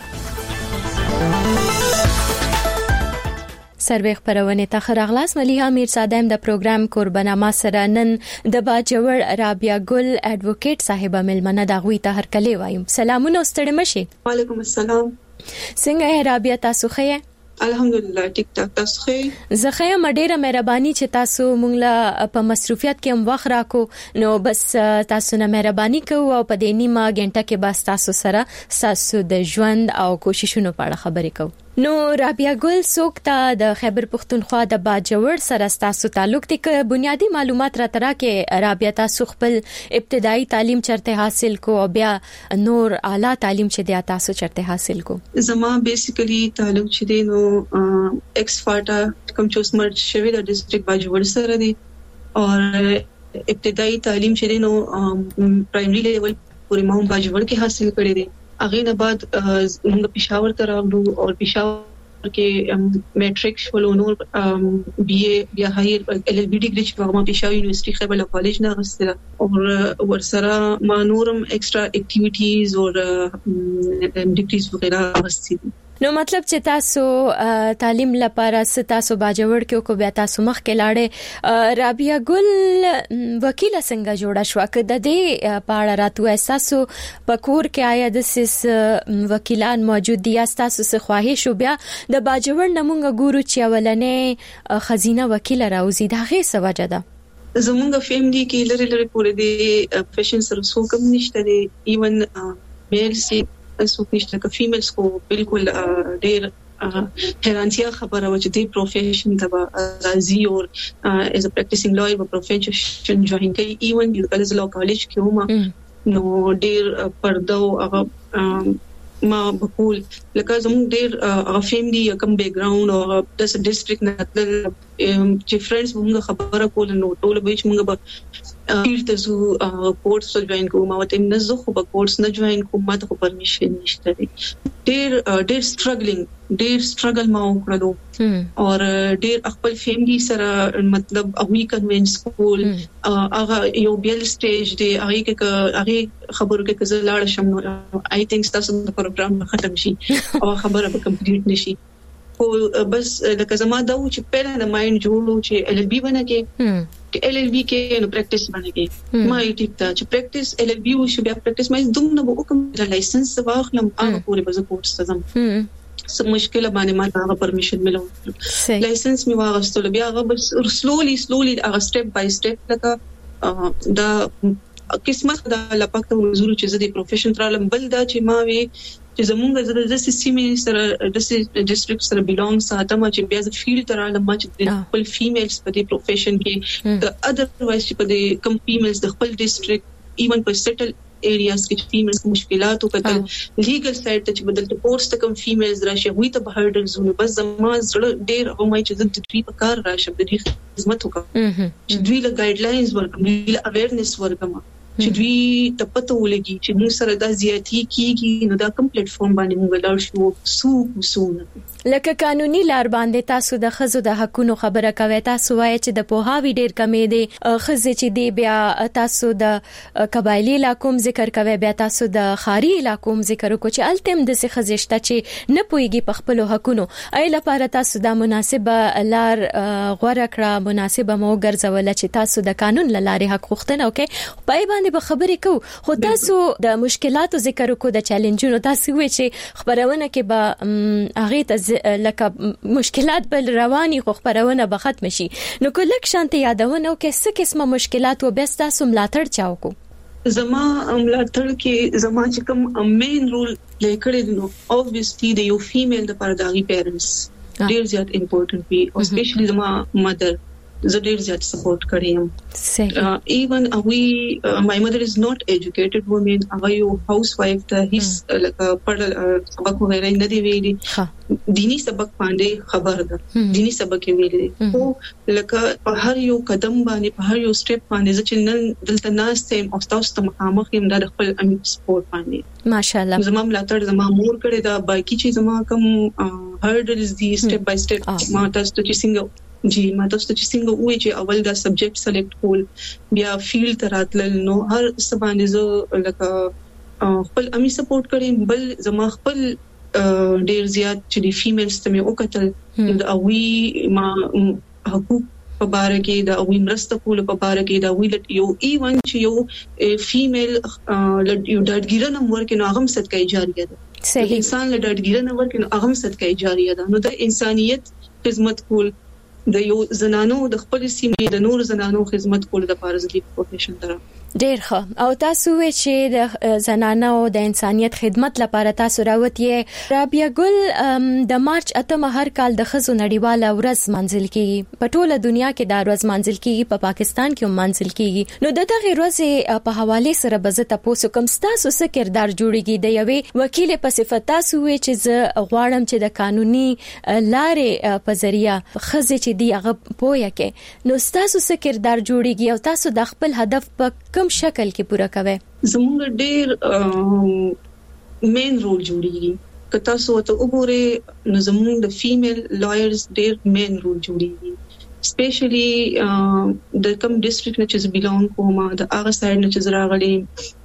سروې خبرونه ته خراغلاس. مليحه امیرزاده د پروګرام قربانه ما سره نن د باجوړ رابعه ګل اډوکیټ صاحبہ ملمنه د غوي ته هرکلی وایم. سلامونه ستړي مشي. وعلیکم السلام. څنګه رابعه تاسو ښه؟ الحمدلله ټیک ټاک. تاسو ښه؟ زه ښه یم. ډیره مهرباني چې تاسو مونږ له په مصروفیت کې هم وخت راکو. نو بس تاسو نه مهرباني کوو او په دې نیمه غنټه کې بس تاسو سره تاسو د ژوند او کوششونو په اړه خبرې کوو. نو رابعه ګل څوک ته د خیبر پښتونخوا د باجوړ سره تاسو تعلق دي که بنیادی معلومات را ترا کې رابعه تاسو خپل ابتدایي تعلیم چرته حاصل کو او بیا نور اعلی تعلیم چې د تاسو چرته حاصل کو؟ زما بیسیکلی تعلق چې دی نو ایکس فاټا کوم چې سمرت شوی د ډیسټریکټ باجوړ سره دی او ابتدایي تعلیم چې دی نو پرایمری لیول پورې ما هم باجوړ کې حاصل کړی دی. اغه نه بعد موږ پېښور ته راغلو او پېښور کې میټریک شولو نور بي اي بیا هایر ال ال بي ډیګري چې ما پېښور یونیورسيټي خیبر کالج نه غوښتل او ورسره ما نورم ایکسترا اکټیویټیز او ډیګریز وغیرہ غوښتل. نو مطلب چې تاسو تعلیم لپاره ستاسو باجوړ کې کو بیا تاسو مخ کې لاړې رابعه ګل وکیل څنګه جوړه شو که د دې پاړه راتو احساسو پکور کې آیا د سیس وکیلان موجود دي تاسو څه خواهش بیا د باجوړ نمونګه ګورو چې ولنې خزینه وکیل راوځي دا غي څه وجه ده زمونږ فیملی کې لری لری پورې دی پروفیشن سره څو کم نشته دی ایون میل سي څو نشته که فیمیلز کو بالکل ډیر حیرانتیا خبره و چې دی پروفیشن ته راځي او از ا پریکټیسینګ لویر په پروفیشن جوائن کوي ایون د کالج لا کالج کې هم نو ډیر پردو هغه ما بقول لکه زموږ ډیر هغه فیملی کم بیک گراوند او د ډیسټریکټ نه چې فرندز موږ خبره کول نو ټول به چې موږ به پیرته زو کورس جوائن کوم او ته نه زه خو به کورس نه جوائن کوم ما ته پرمیشن نشته ډیر ډیر سټرګلینګ ډیر سټرګل ما وکړو او ډیر خپل فیملی سره مطلب اوی کنوینس کول هغه یو بیل سټیج دی هغه کې هغه خبرو کې کزه لاړ شم نو آی تھنک تاسو د پروګرام ختم شي او خبره به کمپلیټ نشي او بس لکه زما دا و چې پیره د مایند جوړو چې ال ال بي بنکه چې ال ال بي کې نو پریکټیس بنکه ما یې ټیک تا چې پریکټیس ال ال بي و شو بیا پریکټیس مې دوم نه وکم د لایسنس واخلم هغه پورې بز کورس ته ځم سم مشکل باندې ما ته پرمیشن ملو لایسنس می واغستل بیا هغه بس سلولي سلولي هغه سټپ بای سټپ لکه دا قسمت دا لپاره حضور چې زه د پروفیشن ترالم بل دا چې ما وی چې زمونږ د داسې سیمې سره د ډیسټریکټ سره بیلونګ ساتم چې بیا د فیلډ ترالم چې د خپل فیمیلز په دې پروفیشن کې د اذروایز چې په دې کم فیمیلز د خپل ډیسټریکټ ایون په سیټل ایریاز کې فیمیلز مشکلات او کتل لیګل سایډ ته چې بدل ته کورس ته کم فیمیلز راشي وي ته بهرډل زونه بس زما زړه ډیر او مې چې د دوی په کار راشي د دې خدمت وکړم چې دوی له ګایډلاینز ورکړم دوی له اویرنس ورکړم چې دوی ته پته ولګي چې موږ سره د زیاتی کیږي نو دا کوم پلیټ فارم باندې موږ لاړ شو سو سونه لکه قانوني لار باندې تاسو د خزو د حقونو خبره کوي تاسو وایي چې د پوهاوی ډیر کمې دي خزې چې دی بیا تاسو د قبایلی علاقو ذکر کوي بیا تاسو د خاري علاقو ذکر کو چې التم د څه خزشته چې نه پويږي په خپل حقونو ای لپاره تاسو د مناسبه لار غوړه کړه مناسبه مو ګرځول چې تاسو د قانون لارې حق غوښتنه وکي پای باندې به خبرې کو خو تاسو د مشکلاتو ذکر کو د چیلنجونو تاسو وی چې خبرونه کې به هغه ته لکه مشکلات بل رواني خو خبرونه به ختم شي نو کله شانته یادونه او کې څه قسمه مشکلات و بس تاسو ملاتړ چاو کو زما ملاتړ کې زما چې کوم مین رول پلی کړی نو obviously د یو فیمیل د پرداغي پیرنټس ډیر زیات امپورټنٹ وي او سپیشلی زما مدر زه ډیر زیات سپورټ کړم صحیح ایون وی مای مدر از ناٹ ایجوکیټډ وومن هغه یو هاوس وایف ته هیڅ لکه پړل سبق وغیرہ نه دی ویلي دینی سبق باندې خبر ده دینی سبق ویلي او لکه په هر یو قدم باندې په هر یو سټپ باندې چې نن دلته ناستم او تاسو ته مخامخ یم د خپل امي سپورټ باندې ماشاءالله زما ملاتړ زما مور کړی دا باقي چې زما کوم هرډلز دي سټپ بای سټپ ما تاسو ته څنګه جی ما تاسو ته څنګه وایي چې اول دا سبجیکټ سلیکټ کول بیا فیلډ تراتل نو هر سبانه زه لکه خپل امي سپورټ کړم بل زما خپل ډیر زیات چې دی فیمیلز ته مې وکتل دا وی ما حقوق په باره کې دا وی مرسته کول په باره کې دا وی یو ایون چې یو فیمیل یو ډاډګیرنه ورکه نو هغه صدقه جاریه ده صحیح انسان له ډاډګیرنه ورکه نو هغه صدقه جاریه ده نو د انسانيت خدمت کول د یو زنانو د خپل سیمې د نور زنانو خدمت کول د پارزګي پروفیشن تر ډیر ښه او تاسو وی چې د زنانو د انسانيت خدمت لپاره تاسو راوتې رابعه ګل د مارچ اتمه هر کال د خزو نړیواله ورځ منځل کیږي په ټوله دنیا کې دا ورځ منځل کیږي په پاکستان کې هم منځل کیږي نو د دغه ورځې په حواله سره به تاسو کوم تاسو څه کردار جوړیږي د یوې وکیل په صفت تاسو وی چې زه غواړم چې د قانوني لارې په ذریعہ خزې چې دی هغه پوهه کې نو تاسو څه کردار جوړیږي او تاسو د خپل هدف په کوم شکل کې پورا کوي زموږ ډېر مین رول جوړیږي که تاسو ته وګورئ نو زموږ د فیمیل لایرز ډېر مین رول جوړیږي سپیشلی د کوم ډیسټریکټ نه چې بیلونګ کوم د هغه سایډ نه چې راغلي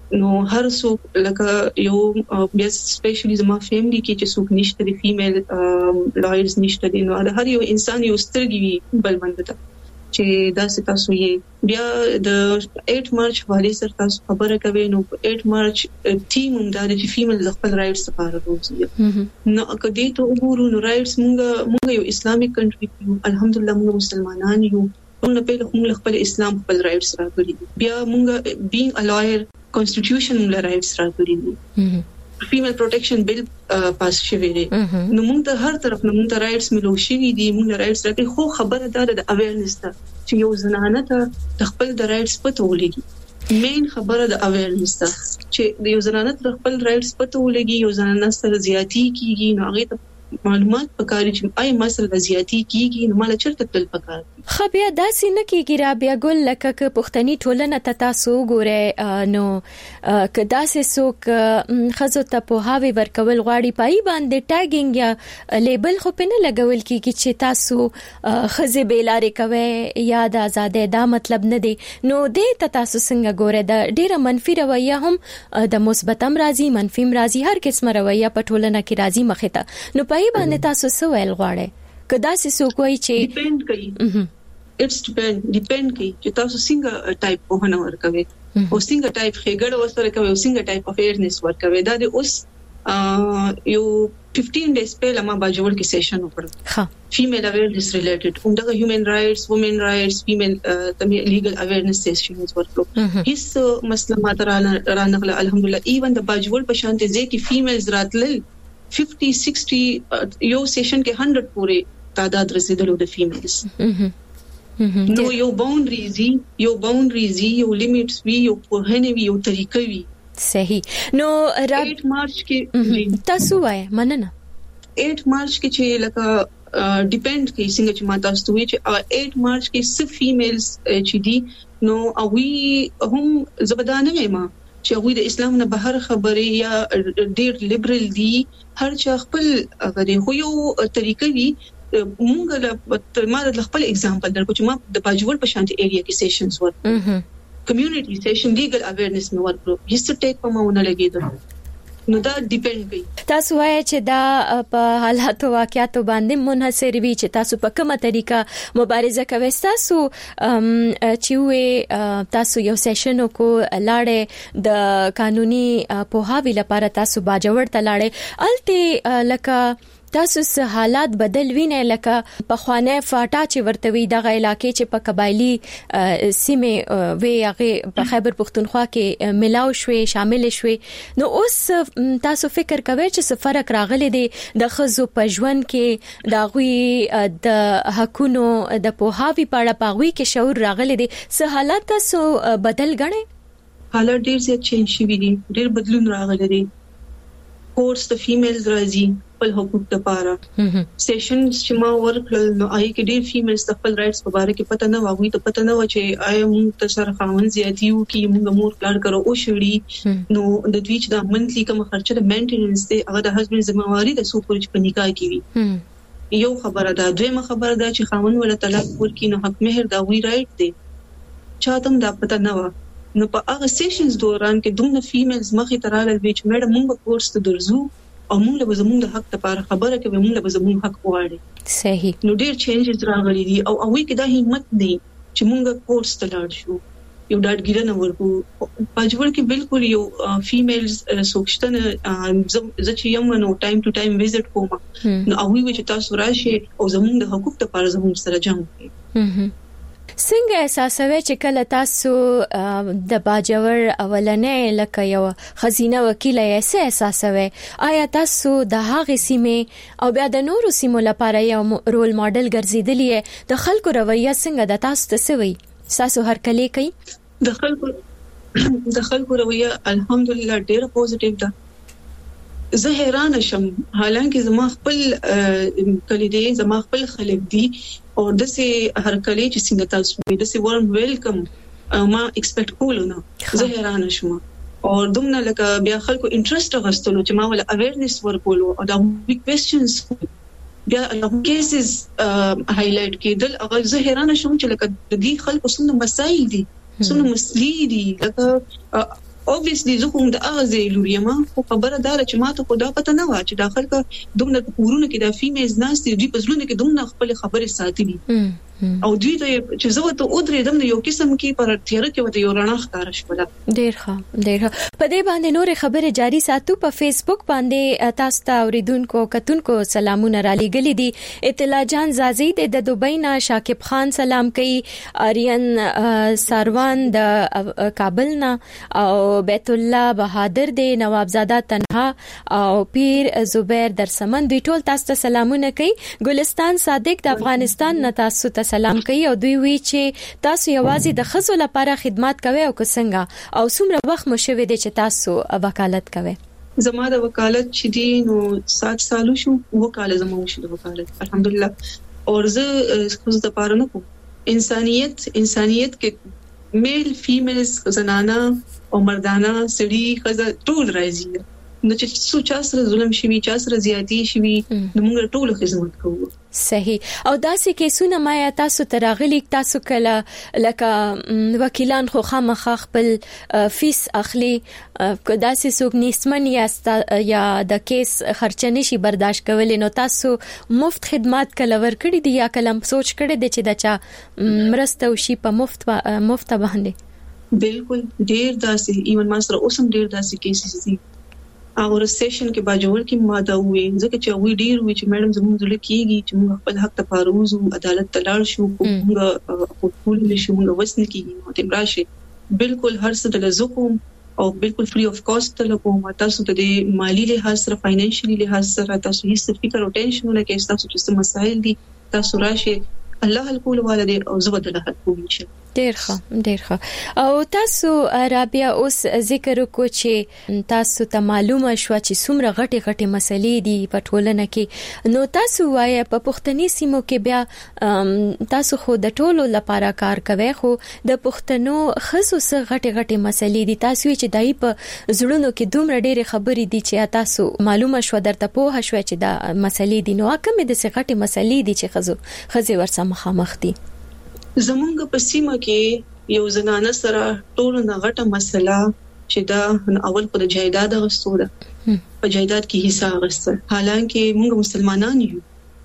نو هر څوک لکه یو بیا سپیشلی زما فیملی کې چې څوک نشته دی فیمیل لایرز نشته دی نو هر یو انسان یو سترګي بل باندې ته چې دا څه تاسو یې بیا د اټ مارچ حواله سره تاسو خبره کوي نو اټ مارچ ټیم هم دا چې فیمیل خپل رائټس لپاره روزي نو کدی ته وګورو نو رائټس مونږ مونږ یو اسلامي کنټری یو الحمدلله مونږ مسلمانان یو نو په خپل خپل اسلام خپل رائټس راغلي بیا مونږ بینګ ا لایر کانسټیټیوشن موږ رائټس راغلي دي فیمیل پروټیکشن بل پاس شوی دی نو موږ ته هر طرف نه موږ ته رائټس ملو شوی دي موږ رائټس راکې خو خبره ده د اویرنس ته چې یو زنانه ته خپل د رائټس پته ولګي مین خبره د اویرنس ته چې یو زنانه ته خپل رائټس پته ولګي یو زنانه سره زیاتی کیږي نو هغه ته معلومات پکاري چې آی مسله زیاتی کیږي نو مال چرته تل پکار خو بیا داسې نه کیږي را بیا ګل لکه ک پښتني ټولنه ته تاسو ګوره نو ک داسې څوک خزو ته په هاوی ورکول غواړي پای باندې ټاګینګ یا لیبل خو پنه لګول کیږي چې تاسو خزه بیلارې کوي یا د آزادې دا مطلب نه دی نو دې ته تاسو څنګه ګوره د ډیره منفي رویه هم د مثبت هم راځي منفي هم راځي هر قسمه رویه په ټولنه کې راځي مخه ته نو پای باندې تاسو څه ویل غواړئ کدا سې څوک وایي چې ډیپند کوي اټس ډیپند ډیپند کوي چې تاسو څنګه ټایپ په هنه ورکوي او څنګه ټایپ خېګړ وسره کوي او څنګه ټایپ اف اویرنس ورکوي دا د اوس یو fifteen days پهله ما باجوړ کې سیشن وکړ ها فیمیل اویرنس ریلیټډ همدغه هیومن رائټس وومن رائټس فیمیل تم لیګل اویرنس سیشنز ورکړو هیڅ مسله ما تر رانغله الحمدلله ایون د باجوړ په شانته ځکه فیمیلز راتل fifty sixty یو سیشن کې one hundred پورې تعداد رسیدلو د فیمیلز نو یو باونډریز یو باونډریز یو لیمیټس وی یو په هنه وی یو طریقې وی صحیح نو eight مارچ کې تاسو وای مننه eight مارچ کې چې لکه ډیپند کوي څنګه چې ما تاسو وی چې eight مارچ کې صرف فیمیلز چې دي نو اوی هم زبدانه ما چې هغه د اسلام نه بهر خبرې یا ډیر لیبرل دي هر چا خپل غري خو یو طریقې وی مونږ له ما د خپل اگزامپل درکو چې ما د باجوړ په شانتي ایریا کې سیشنز ورکړو کمیونټي سیشن لیګل اویرنس مې ورکړو هیڅ ټیک په ماونه لګیدو نو دا ډیپند کوي تاسو وایي چې دا په حالاتو واقعاتو باندې منحصر وي چې تاسو په کومه طریقه مبارزه کوي تاسو چې وې تاسو یو سیشن کو لاړې د قانوني پوهاوی لپاره تاسو باجوړ ته لاړې الته لکه تاسو سه حالات بدل وینئ لکه په خوانه فاټا چې ورتوي دغه علاقې چې په قبایلی سیمه وی هغه په خیبر پختونخوا کې ملاو شوي شامل شوي نو اوس تاسو فکر کوئ چې فرق راغلی دی د خزو په ژوند کې د غوي د حقونو د پوهاوی په اړه پاغوي کې شعور راغلی دی سه حالات تاسو بدل غنئ حالات ډیر زیات چینج شوي دي ډیر بدلون راغلی دی کورس د فیمیلز راځي خپل حقوق لپاره سیشنز چې ما ورکړل نو آی کې ډیر فیمیلز خپل رائټس په اړه کې پته نه واغوي ته پته نه و چې آی موږ ته سره خاون زیاتیو کې موږ مور پلان کړو او شړی نو د دوی چې د منثلی کوم خرچه د مینټیننس دی هغه د هسبند ذمہواری د سو پورې په نکاح کې وي یو خبره ده دویمه خبره ده چې خاون ولا طلاق ورکې نو حق مہر دا وی رائټ دی چاته دا پته نه و نو په هغه سیشنز دوران کې دومره فیمیلز مخې تراله وی چې میډم موږ کورس ته درځو او موږ له زموږ د حق لپاره خبره کوي موږ له زموږ حق غواړي صحیح نو ډیر چینجز راغلي دي او اوی کې دا همت دی چې موږ کورس ته لاړ شو یو ډاډګیرنه ورکو پاجوړ کې بالکل یو فیمیلز سوکشتنه ز چې یم نو ټایم ټو ټایم وزټ کوم نو اوی چې تاسو راشي او زموږ د حقوق لپاره زموږ سره جنگ کوي څنګه احساسوي چې کله تاسو د باجوړ اولنې لکه یو خزینه وکیل یې احساسوي آیا تاسو د هغه سیمه او بیا د نورو سیمو لپاره یو رول ماډل ګرځیدلی د خلکو رویه څنګه د تاسو تسوي تاسو هر کله کوي د خلکو د خلکو رویه الحمدلله ډیره پوزټیو ده زه حیران شم حالانکه زما خپل کلی دی زما خپل خلک دي او دسه هر کلی چې څنګه تاسو وي دسه ورم ویلکم ما ایکسپیکټ کولو نه زه حیران شم او دومره لکه بیا خلکو انټرست غوښتلو چې ما ولا اویرنس ورکولو او دا بیگ کوېسچنز بیا نو کیسز هایلایټ کېدل هغه زه حیران شم چې لکه د دې خلکو څومره مسایل دي څومره مسلې دي لکه obviously زه کوم د هغه ځای لور یم خو خبره دا چې ماته خو دا پته نه و چې داخل کا دومره کورونه کې د فیمیلز ناس دي دوی په ځلونه کې دومره خپل خبرې ساتي او دوی ته چې زه ته اودرې دم یو قسم کې پر تیر کې وته یو رڼا ښکار شوله. ډیر ښه ډیر ښه. په دې باندې نور خبره جاری ساتو. په فیسبوک باندې تاسو ته اوریدونکو کتونکو سلامونه را لېږلي دي. اطلاع جان زازي د دوبۍ نه شاکب خان سلام کوي، آریان ساروان د کابل نه او بیت الله بهادر دی، نوابزاده تنها او پیر زبیر درسمن دوی ټول تاسو ته سلامونه کوي. ګلستان صادق د افغانستان نه تاسو ته سلام کوي او دوی وی چې تاسو یوازې د خزو لپاره خدمات کوي او څنګه او څومره وخت مو شوه دي چې تاسو وکالت کوي؟ زما د وکالت چې دی نو سات سالو شو وکاله زما شو د وکالت الحمدلله. اور زه خزو د پاره نه کوم. انسانيت انسانيت کې میل فیمیلز زنانه او مردانه سړي خزه ټول راځي نو چې څو چا سره ظلم شوی چا سره زیاتی شوی نو موږ ټول خدمت کوو. صحیح. او داسې کیسونه ما یا تاسو تراغلي تاسو کله لکه وکیلان خو خامخا خپل فیس اخلي داسې څوک نسمن یا یا د کیس خرچه نشي برداشت کولای نو تاسو مفت خدمات کله ورکړي دي یا کله سوچ کړي دي چې دچا مرسته وشي په مفت مفت باندې؟ بالکل ډیر داسې ایون ما سره اوسم ډیر داسې کیسز دي. او سیشن کې باجوړ کې ماده وې ځکه چې وی ډیر وی چې میډم زموږ ځل کېږي چې موږ خپل حق ته پاروزو عدالت ته لاړ شو موږ خپل نشو موږ وسن کېږي نو تم راشه بالکل هر څه د لزقوم او بالکل فری اف کاست ته لګوم. تاسو ته د مالی لحاظ سره فاینانشلی لحاظ سره تاسو هیڅ فکر او ټینشن نه کوئ. تاسو چې مسائل دي تاسو راشه الله حل کول والده او زبد الله کوم شي. ډیر ښه ډیر ښه. او تاسو رابعه اوس ذکر وکړو چې تاسو ته معلومه شو چې څومره غټي غټي مسلې دي په ټولنه کې نو تاسو وایي په پښتني سیمو کې بیا تاسو خو د ټولو لپاره کار کوي خو د پښتنو خصوص غټي غټي مسلې دي تاسو چې دای په زړونو کې دومره ډېر خبرې دي چې تاسو معلومه شو درته په هښوي چې دا مسلې دي نو کومه د څه غټي مسلې دي چې خزو خزي ورسره مخامخ دي؟ زمونږ په سیمه کې یو زنانه سره ټول نه غټه مسله چې دا اول په جایداد غوښتو ده په جایداد کې حصہ غوښتل حالانکه موږ مسلمانان یو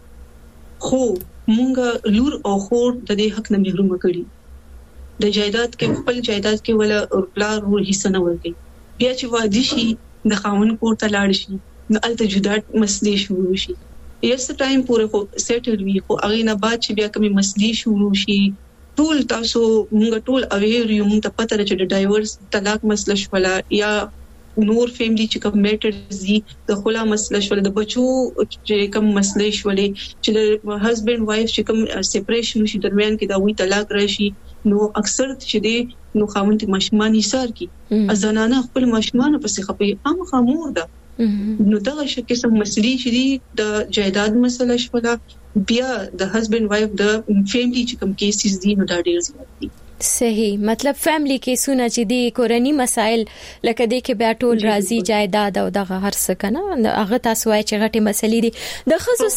خو موږ لور او خور د دې حق نه محروم کړي. د جایداد کې خپل جایداد کې ولا اورپلار ور حصہ نه ورکړي بیا چې واده شي د خاوند کور ته لاړ شي نو الته جدا مسلې شروع شي. یس ټایم پورې خو سیټل وی خو هغه نه بعد چې بیا کومې مسلې شروع شي ټول تاسو موږ ټول اویر یو موږ ته پته ده چې د ډایورس طلاق مسله شولا یا نور فیملی چې کوم میټرز دي د خلا مسله شولا د بچو چې کوم مسلې شولې چې د هسبند وایف چې کوم سیپریشن شي درمیان کې دا وی طلاق راشي نو اکثر چې دی نو خاوند ماشومان یې کی ازنانه خپل ماشومان پسې خپي عام خمور ده نو دا شکه سم مسلې چې دي د جایداد مسله شولا بیا د هسبند وایف د فیملی چې کوم کیسز دي نو دا ډیر زیات دي. صحیح. مطلب فیملی کیسونه چې دي کورنی مسائل لکه دې کې بیا ټول راځي جایداد او دغه هر څه کنه هغه تاسو وایي چې غټي مسلې دي د خصوص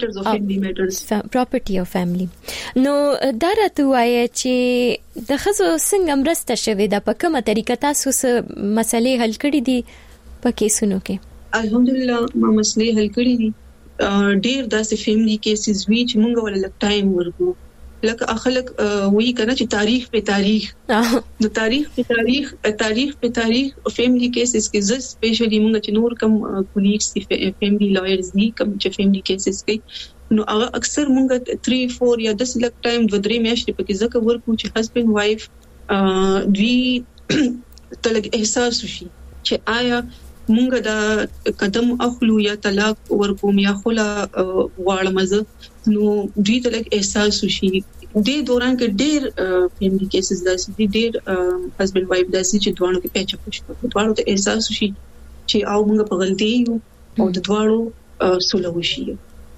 څنګه پراپرټي او فیملی نو دا راته وایي چې د خصوص څنګه مرسته شوي د په کومه طریقه تاسو مسلې حل کړې دي په کیسونو کې؟ الحمدلله ما مسلې حل کړې دي. ډیر داسې فیملی کیسز وی چې مونږ ول لک ټایم ورکو لکه اخلک وی کنه چې تاریخ په تاریخ نو تاریخ په تاریخ تاریخ په تاریخ فیملی کیسز کې ز سپیشلی مونږ چې نور کم کولیګز دي فیملی لایرز دي کم چې فیملی کیسز کې نو هغه اکثر مونږ تین چار یا دس لک ټایم د درې میاشتې پکې ځکه ورکو چې هسبند وایف دوی تلګ احساس وشي چې آیا مونږ دا قدم اخلو یا طلاق ورکوم یا خلا غواړم زه نو دوی ته لږ احساس وشي. د دوران کې ډېر فیملی کیسز داسې دي ډېر هسبند وایف داسې چې دوانو کې پیچ پښه دوانو ته احساس وشي چې او مونږ په غلطي یو او د دوانو سولو وشي.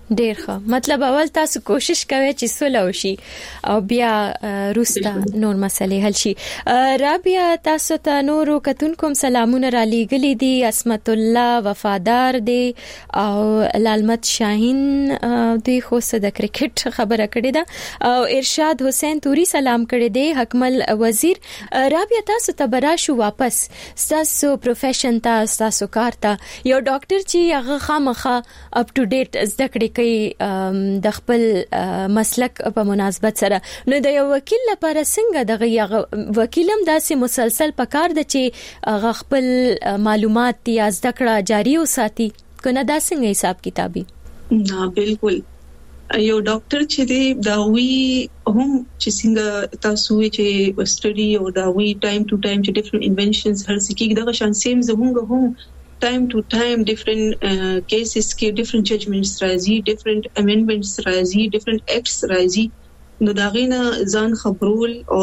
ډیر ښه. مطلب اول تاسو کوشش کوئ چې سوله وشي او بیا روستا نور مسلې حل شي. رابعه تاسو ته نورو کتونکو سلامونه را لېږلي دي. اسمت الله وفادار دی او لالمت شاهین دوی خو د کرکټ خبره کړې ده او ارشاد حسین توري سلام کړی دی. حکمل وزیر رابعه تاسو ته براشو واپس تاسو پروفیشن ته تاسو کار ته یو ډاکټر چې هغه خامخا اپ ټو ډیټ زده کړې کوي د خپل مسلک په مناسبت سره، نو د یو وکیل لپاره څنګه دغه وکیلم داسې مسلسل پکار د چې هغه خپل معلومات یا زده کړه جاری وساتي کنه دا څنګه حساب کتابي؟ نه بالکل یو ډاکټر چې دی دا وی هم چې څنګه تاسو چې سټډي او دا وی ټایم ټو ټایم چې ډیفرنٹ انونشنز هر څه کې دغه شان سیم زموږ هم time to time different uh, cases کې different judgments راځي، different amendments راځي، different acts راځي. نو دا غینه ځان خبرول او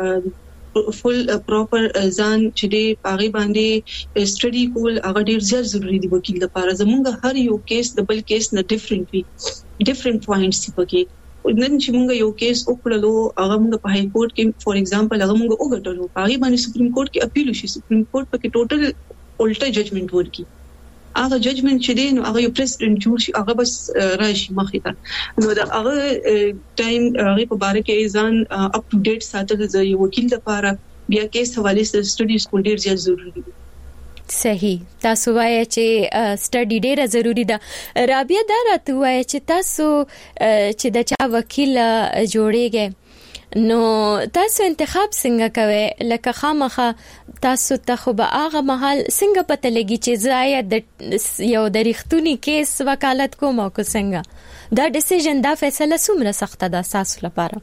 فل پراپر ځان چې دی هغه باندې سټډي کول هغه ډیر زیات ضروری دی وکیل لپاره. زمونږ هر یو کیس د بل کیس نه ډیفرنٹ وي، ډیفرنٹ پوینټس دي پکې. نن چې مونږ یو کیس وکړلو هغه مونږ په هاي کورټ کې فور ایگزامپل هغه مونږ وګټلو، هغه باندې سپریم کورټ کې اپیل وشي، سپریم کورټ پکې ټوټل الټا ججمنٹ ورکی. هغه ججمنٹ چې دی نو هغه یو پریزیډنټ جوړ شي هغه بس راشي مخې ته. نو دا هغه ټایم هغه په باره کې ځان اپ ټو ډیټ ساتل د یو وکیل لپاره بیا کیس حواله سره سټډي کول ډیر زیات ضروری دی. صحیح. تاسو وایي چې سټډي ډیره ضروری ده. رابعه دا راته وایي چې تاسو چې د چا وکیل جوړیږئ نو تاسو انتخاب څنګه کوئ؟ لکه خامخه تاسو ته خو به هغه محل څنګه پته لګي چې زایا د یو د ریښتونی کیس وکالت کوم او کو څنګه دا ډیسیژن دا فیصله څومره سخته ده تاسو لپاره؟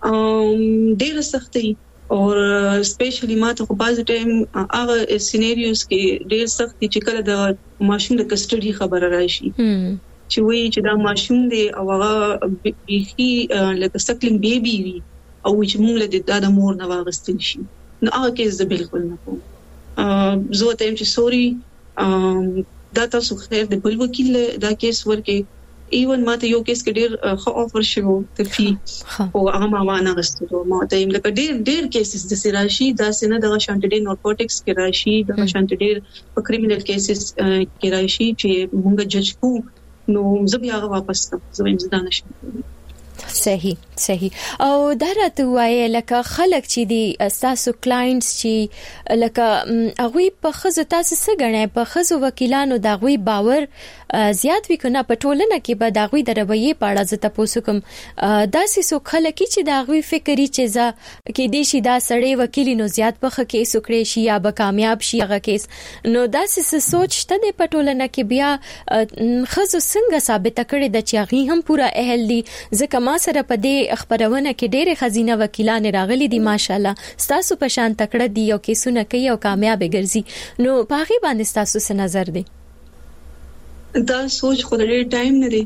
ام ډیره سخته او سپیشلی ماته خو بعض ټایم هغه سیناریوز کې ډیر سخت چې کله د ماشوم د کسټډي خبره راشي چې وایي چې دا ماشوم دی او هغه بیخي لکه سکلینګ بیبي وي او چې موږ له د مور نه واغستل شي، نو هغه کیس زه بالکل نه کوم. زه ته چې سوري دا تاسو خیر د بل وکیل دا کیس ورکې ایون ماته یو کیس کې ډیر خو افر شو ته فی او هغه ما نه غستو ما ته لکه ډیر ډیر کیسز د سراشي دا سینه د شانت ډیر نارکوټکس کې راشي، د شانت ډیر په کریمینل کیسز کې راشي چې موږ جج کو نو زه بیا هغه واپس کوم، زه هم زده نشم. صحیح صحیح. او دا راته وایي لکه خلک چې دي تاسو کلاینټس چې لکه هغه په خزو تاسو څه غنئ په خزو وکیلانو دا غوي باور زیات وکړه په ټولنه کې به دا غوي د رویه په اړه زته پوسو کوم داسې سو خلک چې دا غوي فکرې چې ز کې دي شي دا سړی وکیل نو زیات په خکې سکړې شي یا به کامیاب شي هغه کیس، نو داسې سوچ ته د په ټولنه کې بیا خزو څنګه ثابت کړي د چې هغه هم پورا اهل دي. ځکه ما سره په دې خبرونه کې ډېر خزینه وکیلان راغلي دي ماشاءالله ستاسو په شان تکړه دي او کیسونه کوي او کامیاب ګرځي، نو په هغه باندې ستاسو څه نظر دی؟ دا سوچ خو ډېر ټایم نه دی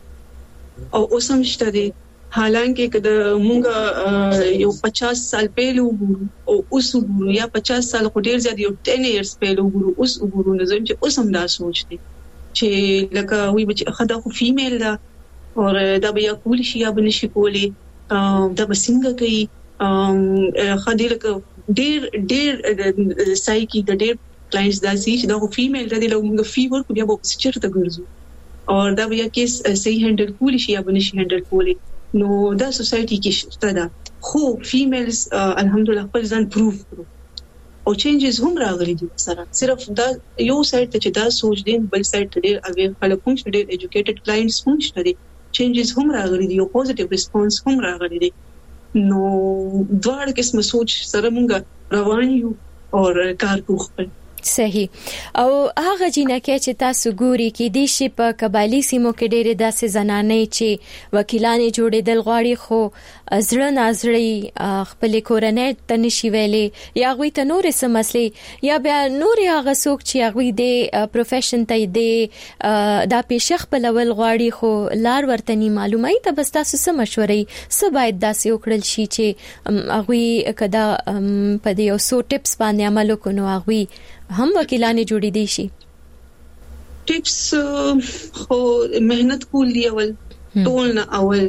او اوسم شته دی، حالانکه کله مونږ یو پچاس سال پهلو او اوس وګورو یا پچاس سال خو ډېر زیات یو ټین ایئرز پهلو وګورو اوس وګورو نو زم چې اوسم دا سوچ دی چې لکه وی بچ خدا خو فیمیل دا اور دا بیا کول شي یا بل شي کولی دا بسنګ کوي خدای لکه ډیر ډیر سایکی د ډیر کلاینټس دا سي چې دا فیمیل دا د لوګ فی ورک بیا په چیرته ګرځو اور دا بیا کیس صحیح هندل کولی شي یا بل شي هندل کولی، نو دا سوسايټي کې شته دا خو فیمیلز الحمدلله خپل ځان پروف کړو او چینجز هم راغلي دي سره. صرف دا یو سایت ته چې دا سوچ دي بل سایت ته ډیر اویر خلک هم ډیر ایجوکیټډ کلاینټس هم شته، چینجز هم راغلي دي او پوزټیو ریسپانس هم راغلي دي، نو دواړه قسم سوچ سره موږ روان یو او کار کوو خپل. صحیح. او هغه جنکه چې تاسو ګوري کې د شي په قبایلی سیمو کې ډېر داسې زنانې چې وکیلان جوړېدل غواړي خو زړه نازړي خپل کورنۍ ته نشي ویلې یا غوي ته نور څه مسلې یا بیا نور هغه څوک چې غوي د پروفیشن ته دی دا پیشه خپل ول غواړي خو لار ورته ني معلومه ته بس تاسو څه مشورې څه باید داسې وکړل شي چې غوي کدا په دې یو څو ټیپس باندې عمل وکړو هغوی هم وکیلانې جوړې دي شي؟ ټیپس خو مهنت کول دی اول ټول نه اول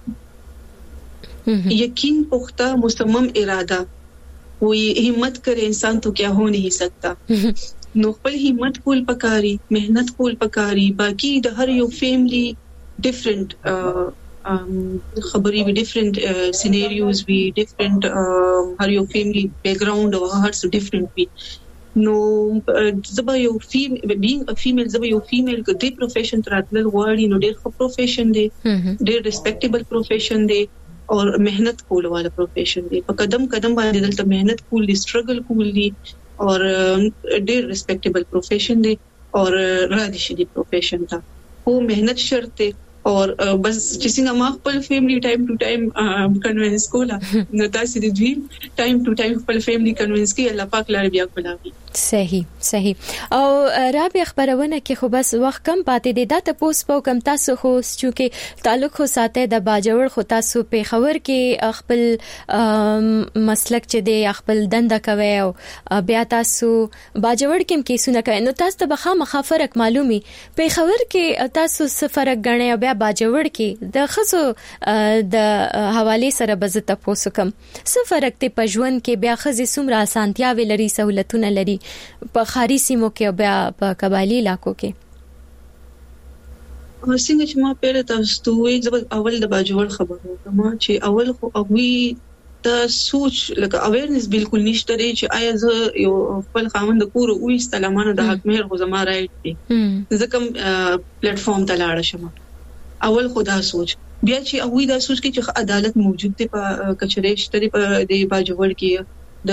یقین پختہ مصمم ارادہ وہی ہمت کرے انسان تو کیا ہو نہیں سکتا نو خپل ہمت کول پکاري مهنت کول پکاري باقی د هر یو فیملی ډیفرنٹ خبري وی ډیفرنٹ سینریوز وی ډیفرنٹ هر یو فیملی بیک گراوند او هر څه ډیفرنٹ وی نو زبا یو فیم بینګ ا فیمیل زبا یو فیمیل کو دی پروفیشن تراتل غواړي نو ډیر ښه پروفیشن دی ډیر ریسپیکټیبل پروفیشن دی اور محنت کول والا پروفیشن دی په قدم قدم باندې دلته محنت کول دی سټرګل کول دی اور ډیر ریسپیکټیبل پروفیشن دی اور را دي شي دی پروفیشن تا او محنت شرط دی اور بس چې څنګه ما خپل فیملی ټایم ټو ټایم کنوینس کولا نو تاسو د دوی ټایم ټو ټایم خپل فیملی کنوینس کی الله پاک لاره بیا کولاوي صحیح صحیح او رابع خبرونه کې خو بس وخت کم پاتې دی دا ته پوس پاو کم تاسو خو چې تعلق خو ساته د باجوړ خو تاسو په خبر کې خپل مسلک چې دی خپل دنده کوي او بیا تاسو باجوړ کې کیسونه کوي نو تاسو ته بخا مخافرک معلومي په خبر کې تاسو سفرک غنې او بیا باجوړ کې د خصو د حواله سره بزته پوسو کم سفرک ته پجوون کې بیا خزي سمرا سانتیاوي لري سہولتونه لري په خاري سیمو کې بیا په قبایلی علاقو کې څنګه چې ما پیل تاسو ته وایي زبر اول د باجوړ خبرو ما چې اول خو اوی د سوچ لکه اویرنس بالکل نشته دی چې آیا زه یو خپل خاوند کور او استلامانه د حق مهر خو زما رائټ دی ځکه پلیټ فارم ته لاړ شم اول خدا سوچ بیا چې اوی دا سوچ کې چې عدالت موجود دی په کچره شته په د باجوړ کې د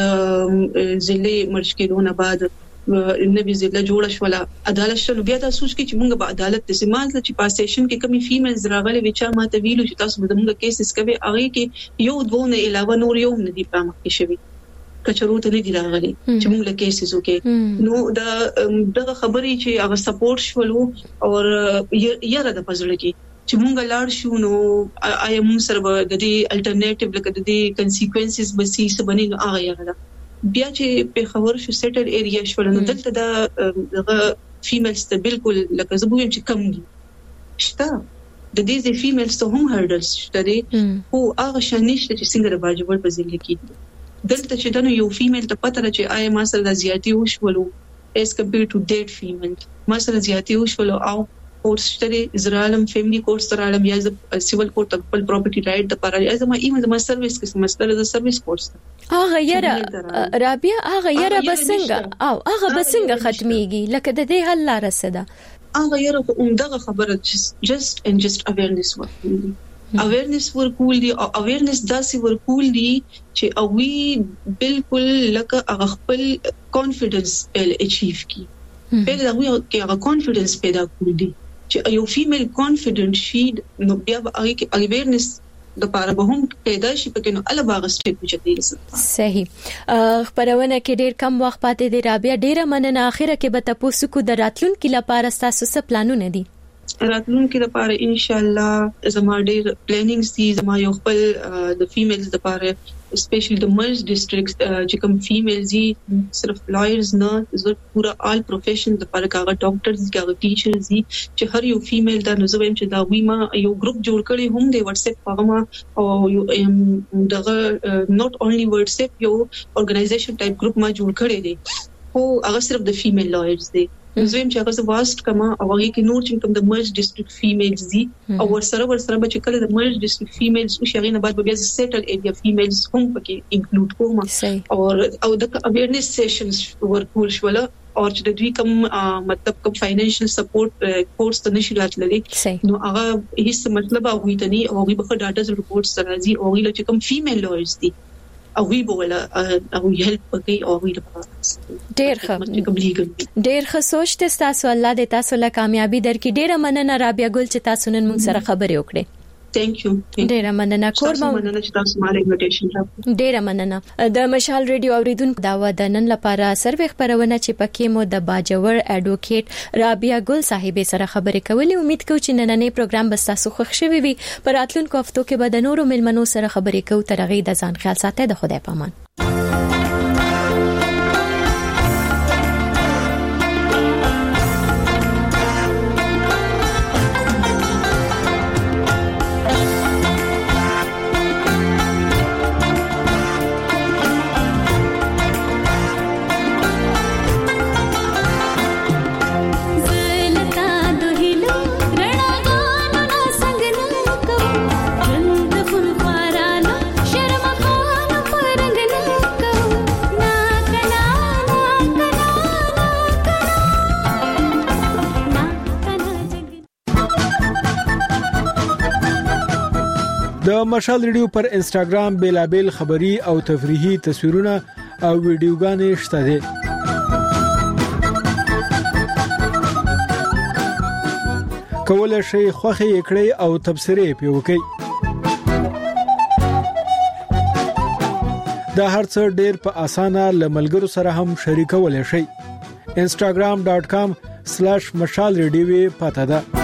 ضلع مرج کېدونه بعد نبی ضلع جوړ شولا عدالت شنو بیا تاسو چې موږ به عدالت د سیمانځ چې پاسیشن کې کمی فیمیلز راغلي وچا ماته ویلو چې تاسو به موږ کیسز کوي هغه کې یو دوه علاوه نور یو نه دی پام کې شوی کچرو ته نه دی راغلي چې موږ له کیسز وکي نو دا دغه خبرې چې هغه سپورټ شولو او یاره د پزړه کې چې مونږ لاړ شو نو آیا مونږ سره د دې الټرنیټیو لکه د دې کنسیکوینسز به سي سبني نو هغه یاره بیا چې په خبر شو سیټل ایریا شول نو دلته دا دغه فیمیلز ته بالکل لکه زبویم چې کم دي شته د دې فیمیلز ته هم هرډلز شته دي او هغه شانشته چې څنګه د باجوړ په ځل کې دلته چې دا یو فیمیل ته پته چې آیا ما سره د زیاتی وشولو اس کمپیر ټو ډیټ فیمیل ما سره زیاتی وشولو او کورس شته اسرائیل فیملی کورس تر عالم یا سیول کورټ خپل پراپرټي رائټ د پاره یا زما ایمه زما سرویس کې سمستر د سرویس کورس هغه یاره رابعه هغه یاره بسنګ او هغه بسنګ ختميږي لکه د دې حل لاره سده هغه یاره عمدغه خبره جست ان جست اویرنس ورکول دي اویرنس ورکول دي او اویرنس داسې ورکول دي چې اوی بالکل لکه هغه خپل کانفیډنس ال اچیو کی پیدا وي کې هغه کانفیډنس پیدا کول دي چې یو فیمیل کانفیډنٹ شي نو بیا هغه کې اویرنس د پاره به هم پیدا شي پکې نو ال باغ سټیپ چته صحیح خبرونه کې ډیر کم وخت پاتې دی رابعه ډیره مننه اخره کې به تاسو کو د راتلونکو لپاره تاسو څه پلانونه دي راتلونکو لپاره ان شاء الله زما ډیر پلانینګز دي زما یو خپل د فیمیلز لپاره اسپیشلی د مرز ډیسټریکټ چې کوم فیمیلز دي صرف لایرز نه زه پورا آل پروفیشن لپاره کاغه ډاکټرز دي کاغه ټیچرز دي چې هر یو فیمیل دا نو زویم چې دا وی ما یو ګروپ جوړ کړی هم دی واتس اپ پاغه او دغه نوٹ اونلی واتس اپ یو اورګنایزیشن ټایپ ګروپ ما جوړ کړی دی او هغه صرف د فیمیل لایرز دي زویم چې هغه واسط کما او هغه کې نور چې کوم د مرج ډیسټریکټ فیمیلز دي او ورسره ورسره به چې کله د مرج ډیسټریکټ فیمیلز او شغینه بعد به سیټل ایریا فیمیلز هم پکې انکلود کوم او او د اویرنس سیشنز ورکول شول او چې د دوی کوم مطلب کوم فاینانشل سپورټ کورس ته نشي راتللی نو هغه هیڅ مطلب هغه ته نه او هغه به ډاټا ریپورټس راځي او هغه چې کوم فیمیل لایرز دي او وی بوله او هیلپ کوي او وی لپاره ډیر ښه ډیر ښه سوچ ته تاسو الله دې تاسو له کامیابی درکې ډیره مننه رابعه ګل چې تاسو نن موږ سره خبرې وکړې ثانک یو ډیره مننه کوربه مننه چې تاسو ماره انویټیشن راکړه ډیره مننه د مشال ریډیو اوریدونکو دا و د نن لپاره سروې خبرونه چې پکې مو د باجوړ اډوکیټ رابعه ګل صاحبې سره خبرې کولې امید کوم چې نننې پروګرام به تاسو خوښ شوي وي پر راتلونکو هفتو کې به د نورو ملمنو سره خبرې کوو تر هغه د ځان خیال ساتئ د خدای پامان د مشال ریډیو پر انستګرام بیلابل خبری او تفریحي تصویرونه او ویډیوګانې شته دي. کولای شئ خوښي کړئ او تبصرې پې وکړئ. دا هرڅه ډېر په اسانه لملګرو سره هم شریکولای شئ. instagram dot com slash mashal radio پته ده.